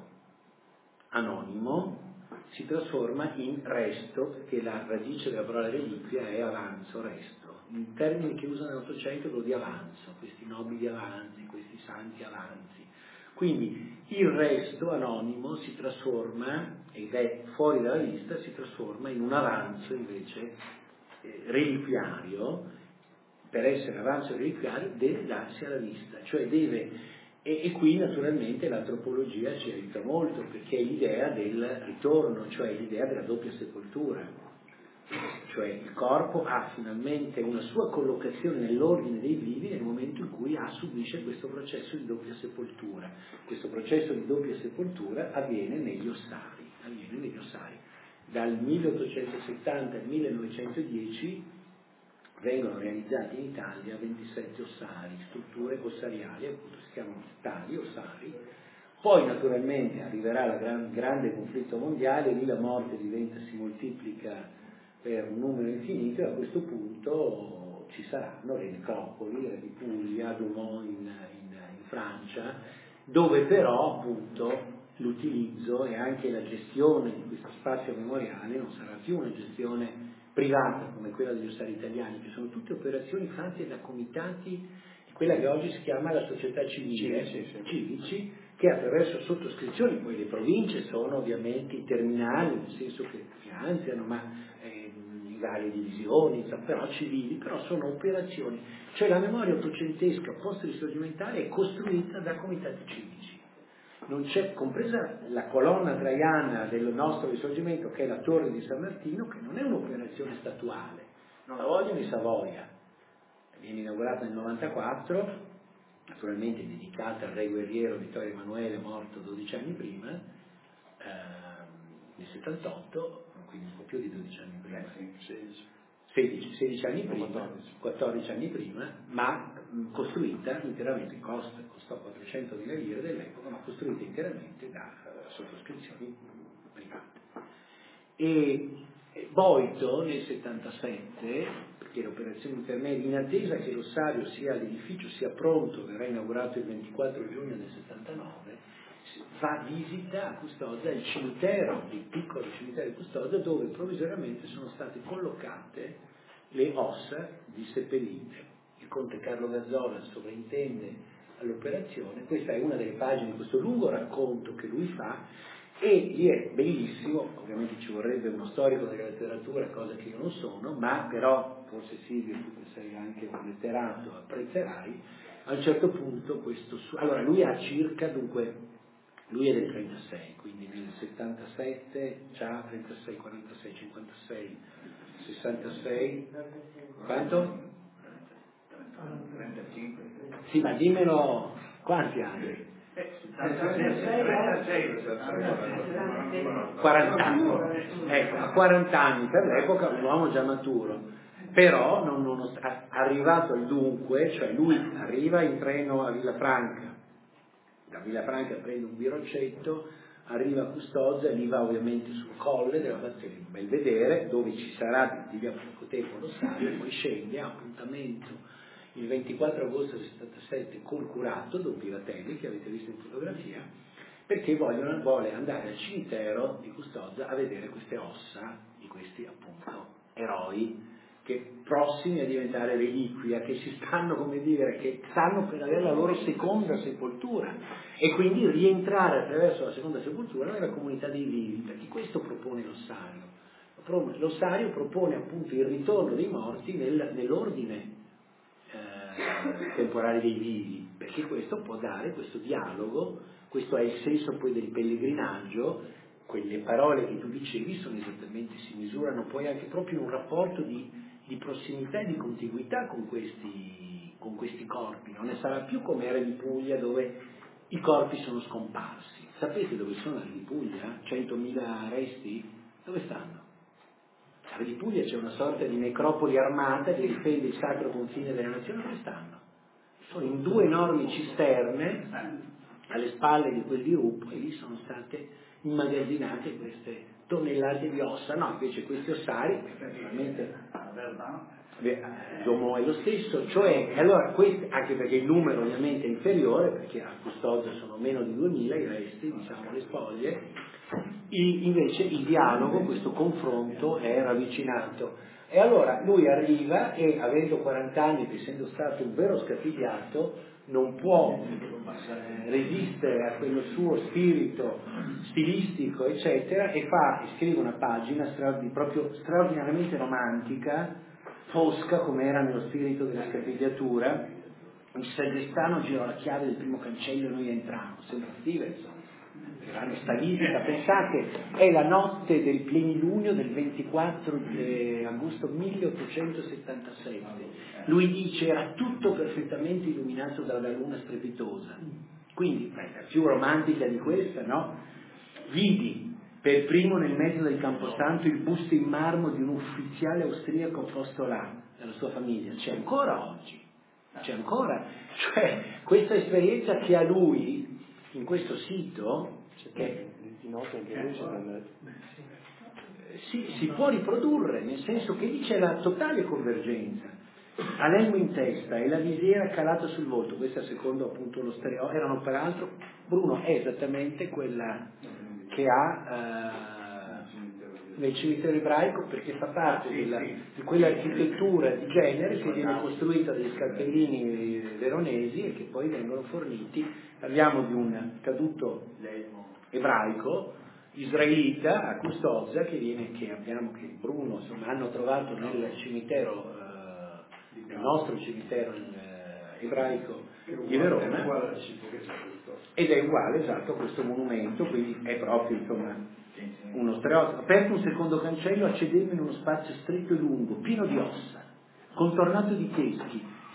anonimo si trasforma in resto, perché la radice della parola reliquia è avanzo, resto. Il termine che usano nell'Ottocento è quello di avanzo, questi nobili avanzi, questi santi avanzi. Quindi il resto anonimo si trasforma, ed è fuori dalla lista, si trasforma in un avanzo invece eh, reliquiario. Per essere avanzo reliquiario deve darsi alla vista, cioè deve... E, e qui naturalmente l'antropologia ci aiuta molto, perché è l'idea del ritorno, cioè l'idea della doppia sepoltura, cioè il corpo ha finalmente una sua collocazione nell'ordine dei vivi nel momento in cui ha, subisce questo processo di doppia sepoltura. Questo processo di doppia sepoltura avviene negli ossari, avviene negli ossari. Dal milleottocentosettanta al millenovecentodieci vengono realizzati in Italia ventisette ossari, strutture ossariali, appunto si chiamano tali ossari. Poi naturalmente arriverà il gran, grande conflitto mondiale, lì la morte diventa, si moltiplica per un numero infinito, e a questo punto ci saranno le necropoli, di Puglia, Douaumont in, in, in Francia, dove però appunto l'utilizzo e anche la gestione di questo spazio memoriale non sarà più una gestione privata come quella degli ossari italiani, che sono tutte operazioni fatte da comitati di quella che oggi si chiama la società civile, civici, civici, che attraverso sottoscrizioni, poi le province sono ovviamente i terminali, nel senso che finanziano, ma eh, varie divisioni, però civili, però sono operazioni, cioè la memoria ottocentesca post-risorgimentale è costruita da comitati civici. Non c'è, compresa la colonna traiana del nostro risorgimento, che è la torre di San Martino, che non è un'operazione statuale, non la vogliono i Savoia, viene inaugurata nel novantaquattro, naturalmente dedicata al re guerriero Vittorio Emanuele, morto dodici anni prima, ehm, nel settantotto, quindi un po' più di dodici anni prima, sedici, sedici anni prima, quattordici anni prima, ma mh, costruita interamente, costa, costò quattrocentomila lire dell'epoca, ma costruita interamente da uh, sottoscrizioni private. E Boito nel settantasette, perché l'operazione intermedia, in attesa che l'ossario sia l'edificio sia pronto, verrà inaugurato il ventiquattro giugno del settantanove, fa visita a Custoza il cimitero, il piccolo cimitero di Custoza, dove provvisoriamente sono state collocate le ossa di seppellite. Il conte Carlo Gazzola sovrintende all'operazione. Questa è una delle pagine di questo lungo racconto che lui fa, e lì è bellissimo. Ovviamente ci vorrebbe uno storico della letteratura, cosa che io non sono, ma però forse Silvio, tu che sei anche un letterato, apprezzerai a un certo punto questo suo. Allora lui ha circa, dunque lui è del trentasei, quindi nel settantasette già trentasei, quarantasei, cinquantasei, sessantasei, quanto? trentacinque. Sì, ma dimmelo quanti anni? quaranta anni, ecco, a quaranta anni per l'epoca un uomo già maturo, però non, non, arrivato al dunque, cioè lui arriva in treno a Villafranca, da Villafranca prende un biroccetto, arriva a Custoza e lì va ovviamente sul colle della Battaglia di Belvedere, dove ci sarà di via poco tempo l'ossario, poi scende, ha appuntamento il ventiquattro agosto del settantasette col curato Don Piratelli, che avete visto in fotografia, perché vogliono, vuole andare al cimitero di Custoza a vedere queste ossa di questi appunto eroi che prossimi a diventare reliquia, che si stanno, come dire, che stanno per avere la loro seconda sepoltura e quindi rientrare attraverso la seconda sepoltura nella comunità dei vivi, perché questo propone l'ossario. L'ossario propone appunto il ritorno dei morti nel, nell'ordine eh, temporale dei vivi, perché questo può dare questo dialogo, questo è il senso poi del pellegrinaggio. Quelle parole che tu dicevi sono esattamente, si misurano poi anche proprio in un rapporto di, di prossimità e di contiguità con questi, con questi corpi. Non ne sarà più come era di Puglia, dove i corpi sono scomparsi. Sapete dove sono le di Puglia? centomila resti? Dove stanno? A di Puglia c'è una sorta di necropoli armata che difende il sacro confine delle nazioni. Dove stanno? Sono in due enormi cisterne alle spalle di quel dirupo, e lì sono state immagazzinate queste tonnellate di ossa. No, invece questi ossari, naturalmente l'uomo è lo stesso, cioè, allora questi, anche perché il numero ovviamente è inferiore, perché a Custoza sono meno di duemila i resti, diciamo le spoglie, I, invece il dialogo, questo confronto è ravvicinato. E allora lui arriva e, avendo quaranta anni, essendo stato un vero scapigliato, non può eh, resistere a quello suo spirito stilistico, eccetera, e fa, e scrive una pagina straordin- proprio straordinariamente romantica, fosca come era nello spirito della scapigliatura. Il sagrestano girò la chiave del primo cancello e noi entriamo, sembra Stevenson. Fanno sta visita, pensate, è la notte del plenilunio del ventiquattro agosto milleottocentosettantasette. Lui dice era tutto perfettamente illuminato dalla luna strepitosa. Quindi, beh, più romantica di questa, no? Vidi per primo nel mezzo del Camposanto il busto in marmo di un ufficiale austriaco posto là, dalla sua famiglia. C'è ancora oggi, c'è ancora. Cioè, questa esperienza che ha lui in questo sito, che si, si può riprodurre, nel senso che lì c'è la totale convergenza. Ha l'elmo in testa e la visiera calata sul volto, questa secondo appunto lo stereotipo, erano peraltro, Bruno è esattamente quella che ha eh, nel cimitero ebraico, perché fa parte della, di quell'architettura di genere che viene costruita dagli scalpellini veronesi e che poi vengono forniti. Parliamo di un caduto ebraico, israelita, a Custoza, che viene, che abbiamo, che Bruno, insomma, hanno trovato nel cimitero, eh, nel nostro cimitero eh, ebraico di Verona, ed è uguale, esatto, a questo monumento, quindi è proprio, insomma, uno stereotipo. Aperto un secondo cancello, accedemmo in uno spazio stretto e lungo, pieno di ossa, contornato di teschi,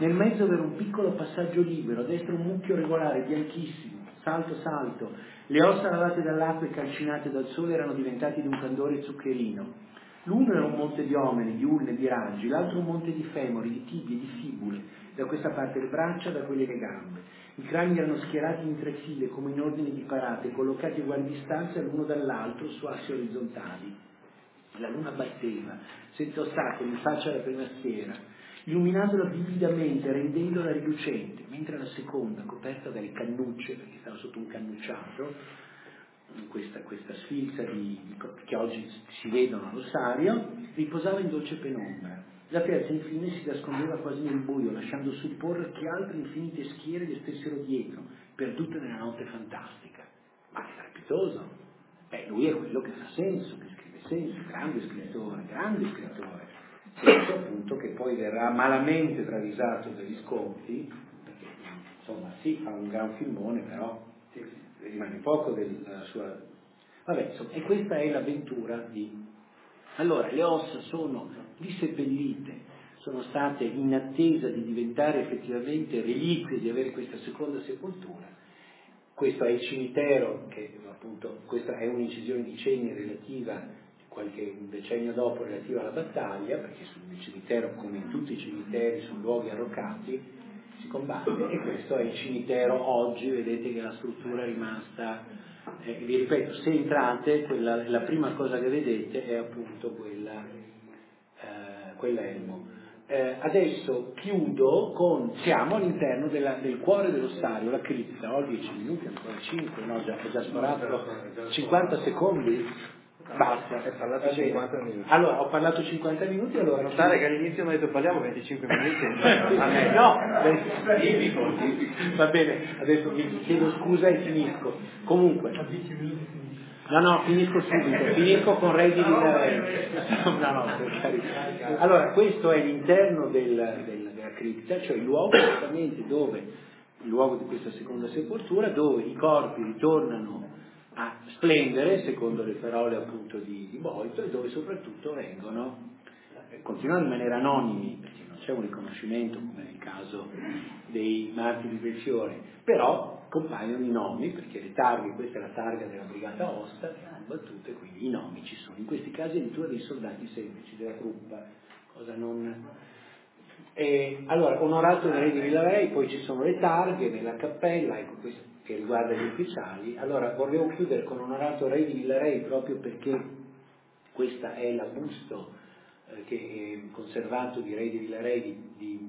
Nel mezzo aveva un piccolo passaggio libero, a destra un mucchio regolare, bianchissimo, salto salto. Le ossa lavate dall'acqua e calcinate dal sole erano diventati di un candore zuccherino. L'uno era un monte di omeri, di ulne, di raggi, l'altro un monte di femori, di tibie, di fibule, da questa parte le braccia, da quelle le gambe. I crani erano schierati in tre file, come in ordine di parate, collocati a uguali distanze l'uno dall'altro su assi orizzontali. La luna batteva, senza ostacoli, in faccia alla prima schiera, illuminandola vividamente, rendendola rilucente, mentre la seconda, coperta dalle cannucce, perché stava sotto un cannucciato, questa, questa sfilza di, di, che oggi si vedono all'ossario, riposava in dolce penombra. La terza infine si nascondeva quasi nel buio, lasciando supporre che altre infinite schiere le stessero dietro, perdute nella notte fantastica. Ma è strepitoso! Beh, lui è quello che fa senso, che scrive senso, grande scrittore, grande scrittore. Senso appunto che poi verrà malamente travisato da Visconti, perché insomma sì, fa un gran filmone, però rimane poco della sua... Vabbè, insomma, e questa è l'avventura di... Allora, le ossa sono disseppellite, sono state in attesa di diventare effettivamente reliquie, di avere questa seconda sepoltura. Questo è il cimitero, che appunto, questa è un'incisione di cenni relativa, qualche decennio dopo, relativa alla battaglia, perché sul cimitero, come in tutti i cimiteri, su luoghi arroccati, si combatte, e questo è il cimitero oggi. Vedete che la struttura è rimasta, eh, vi ripeto, se entrate, quella, la prima cosa che vedete è appunto quella, eh, quell'elmo. Eh, adesso chiudo con, siamo all'interno della, del cuore dell'ossario, la cripta. Ho dieci minuti, ancora cinque, no, già, ho già sparato cinquanta secondi. Basta, hai parlato cinquanta minuti. Allora, ho parlato cinquanta minuti, allora... Notare che all'inizio mi ha detto parliamo venticinque minuti. No, tipico, tipico. Va bene, adesso vi chiedo scusa e finisco. Comunque... No, no, finisco subito, finisco con Re di Villaret. No, no, per carità. Allora, questo è l'interno del, del, della cripta, cioè il luogo esattamente dove, il luogo di questa seconda sepoltura, dove i corpi ritornano a splendere, secondo le parole appunto di, di Boito, e dove soprattutto vengono, continuano a rimanere anonimi, perché non c'è un riconoscimento come nel caso dei martiri del Fiore, però compaiono i nomi, perché le targhe, questa è la targa della brigata Osta, che hanno battute, quindi i nomi ci sono, in questi casi addirittura dei soldati semplici della truppa, cosa non... E, allora, onorato il re di Villaret, poi ci sono le targhe nella cappella, ecco questo che riguarda gli ufficiali. Allora, volevo chiudere con onorato re di Villaret proprio perché questa è la busto eh, che è conservato di re di Villaret di, di,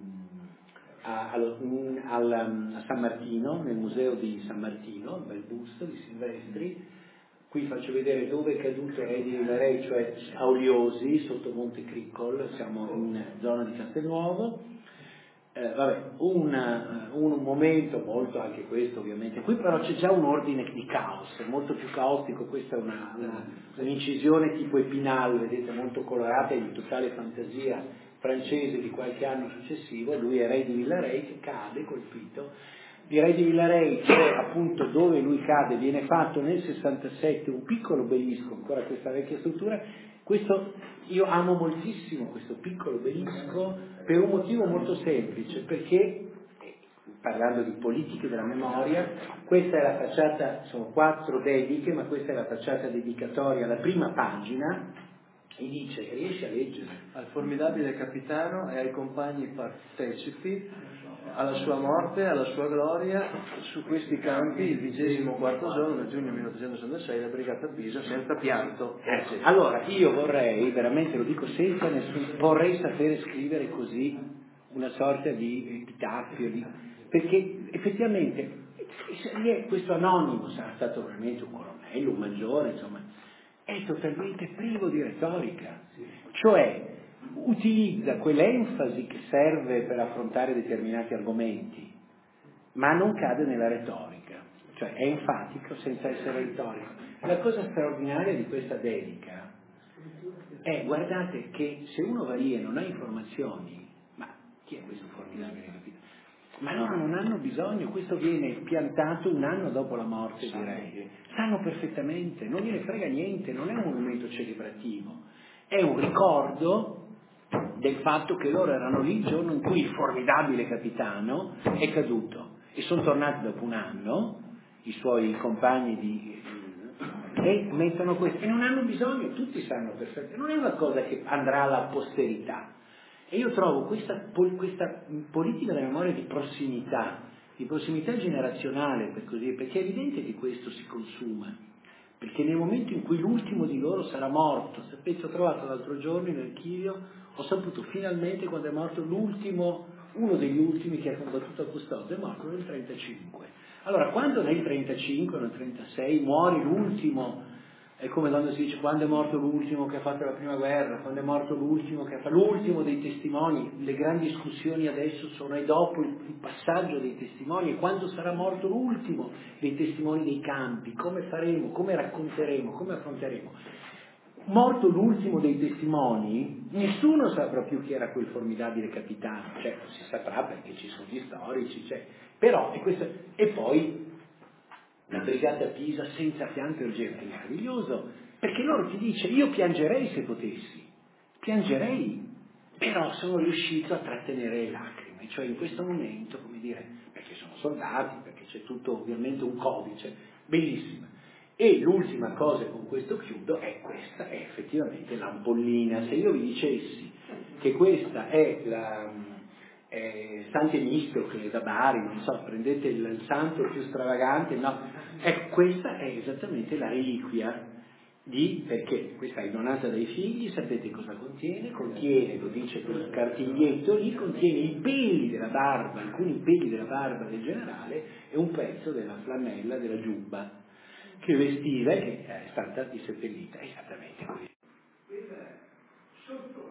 a, a, al, a San Martino, nel museo di San Martino, un bel busto di Silvestri. Qui faccio vedere dove è caduto il re di Villaret, cioè a Oliosi, sotto Monte Criccol, siamo in zona di Castelnuovo. Eh, vabbè, un, un momento molto, anche questo ovviamente, qui però c'è già un ordine di caos, molto più caostico. Questa è una, una, un'incisione tipo Epinal, vedete, molto colorata e di totale fantasia francese di qualche anno successivo. Lui è re di Villaret che cade colpito. Di re di Villaret c'è appunto, dove lui cade, viene fatto nel sessantasette un piccolo obelisco, ancora questa vecchia struttura. Questo, io amo moltissimo questo piccolo obelisco per un motivo molto semplice, perché, parlando di politiche della memoria, questa è la facciata, sono quattro dediche, ma questa è la facciata dedicatoria, la prima pagina, e dice, riesci a leggere? Al formidabile capitano e ai compagni partecipi alla sua morte, alla sua gloria, su questi campi, il vigesimo quarto giorno del giugno milleottocentosessantasei, la brigata Pisa, senza pianto. Eh, sì. Allora, io vorrei, veramente lo dico senza nessun, vorrei sapere scrivere così una sorta di epitaffio, di, perché effettivamente questo anonimo sarà stato veramente un colonnello, un maggiore, insomma, è totalmente privo di retorica, cioè utilizza quell'enfasi che serve per affrontare determinati argomenti, ma non cade nella retorica, cioè è enfatico senza essere retorico. La cosa straordinaria di questa dedica è, guardate, che se uno va lì e non ha informazioni, ma chi è questo formidabile capitano? Ma loro non hanno bisogno, questo viene piantato un anno dopo la morte, direi. Sanno perfettamente, non gliene frega niente, non è un monumento celebrativo, è un ricordo del fatto che loro erano lì il giorno in cui il formidabile capitano è caduto e sono tornati dopo un anno, i suoi compagni di... e mettono questo, e non hanno bisogno, tutti sanno perfettamente, non è una cosa che andrà alla posterità. E io trovo questa, questa politica della memoria di prossimità, di prossimità generazionale, per così, perché è evidente che questo si consuma, perché nel momento in cui l'ultimo di loro sarà morto, sapete, ho trovato l'altro giorno in archivio, ho saputo finalmente quando è morto l'ultimo, uno degli ultimi che ha combattuto a Custodio, è morto nel trentacinque. Allora, quando nel trentacinque, nel trentasei muore l'ultimo, è come quando si dice quando è morto l'ultimo che ha fatto la prima guerra, quando è morto l'ultimo che ha fatto l'ultimo dei testimoni, le grandi discussioni adesso sono e dopo il, il passaggio dei testimoni e quando sarà morto l'ultimo dei testimoni dei campi, come faremo, come racconteremo, come affronteremo. Morto l'ultimo dei testimoni, nessuno saprà più chi era quel formidabile capitano, cioè non si saprà perché ci sono gli storici, cioè, però è questo, e poi la brigata Pisa senza pianto urgente è meraviglioso, perché loro ti dice io piangerei se potessi, piangerei, però sono riuscito a trattenere le lacrime, cioè in questo momento, come dire, perché sono soldati, perché c'è tutto ovviamente un codice, bellissimo. E l'ultima cosa con questo chiudo è questa, è effettivamente l'ampollina. Se io vi dicessi che questa è la eh, Sant'Emistocle da Bari, non so, prendete il, il santo più stravagante, no, eh, questa è esattamente la reliquia di, perché questa è donata dai figli, sapete cosa contiene? Contiene, lo dice quel cartiglietto lì, contiene i peli della barba, alcuni peli della barba del generale e un pezzo della flanella della giubba che vestiva e che è stata disseppellita esattamente così.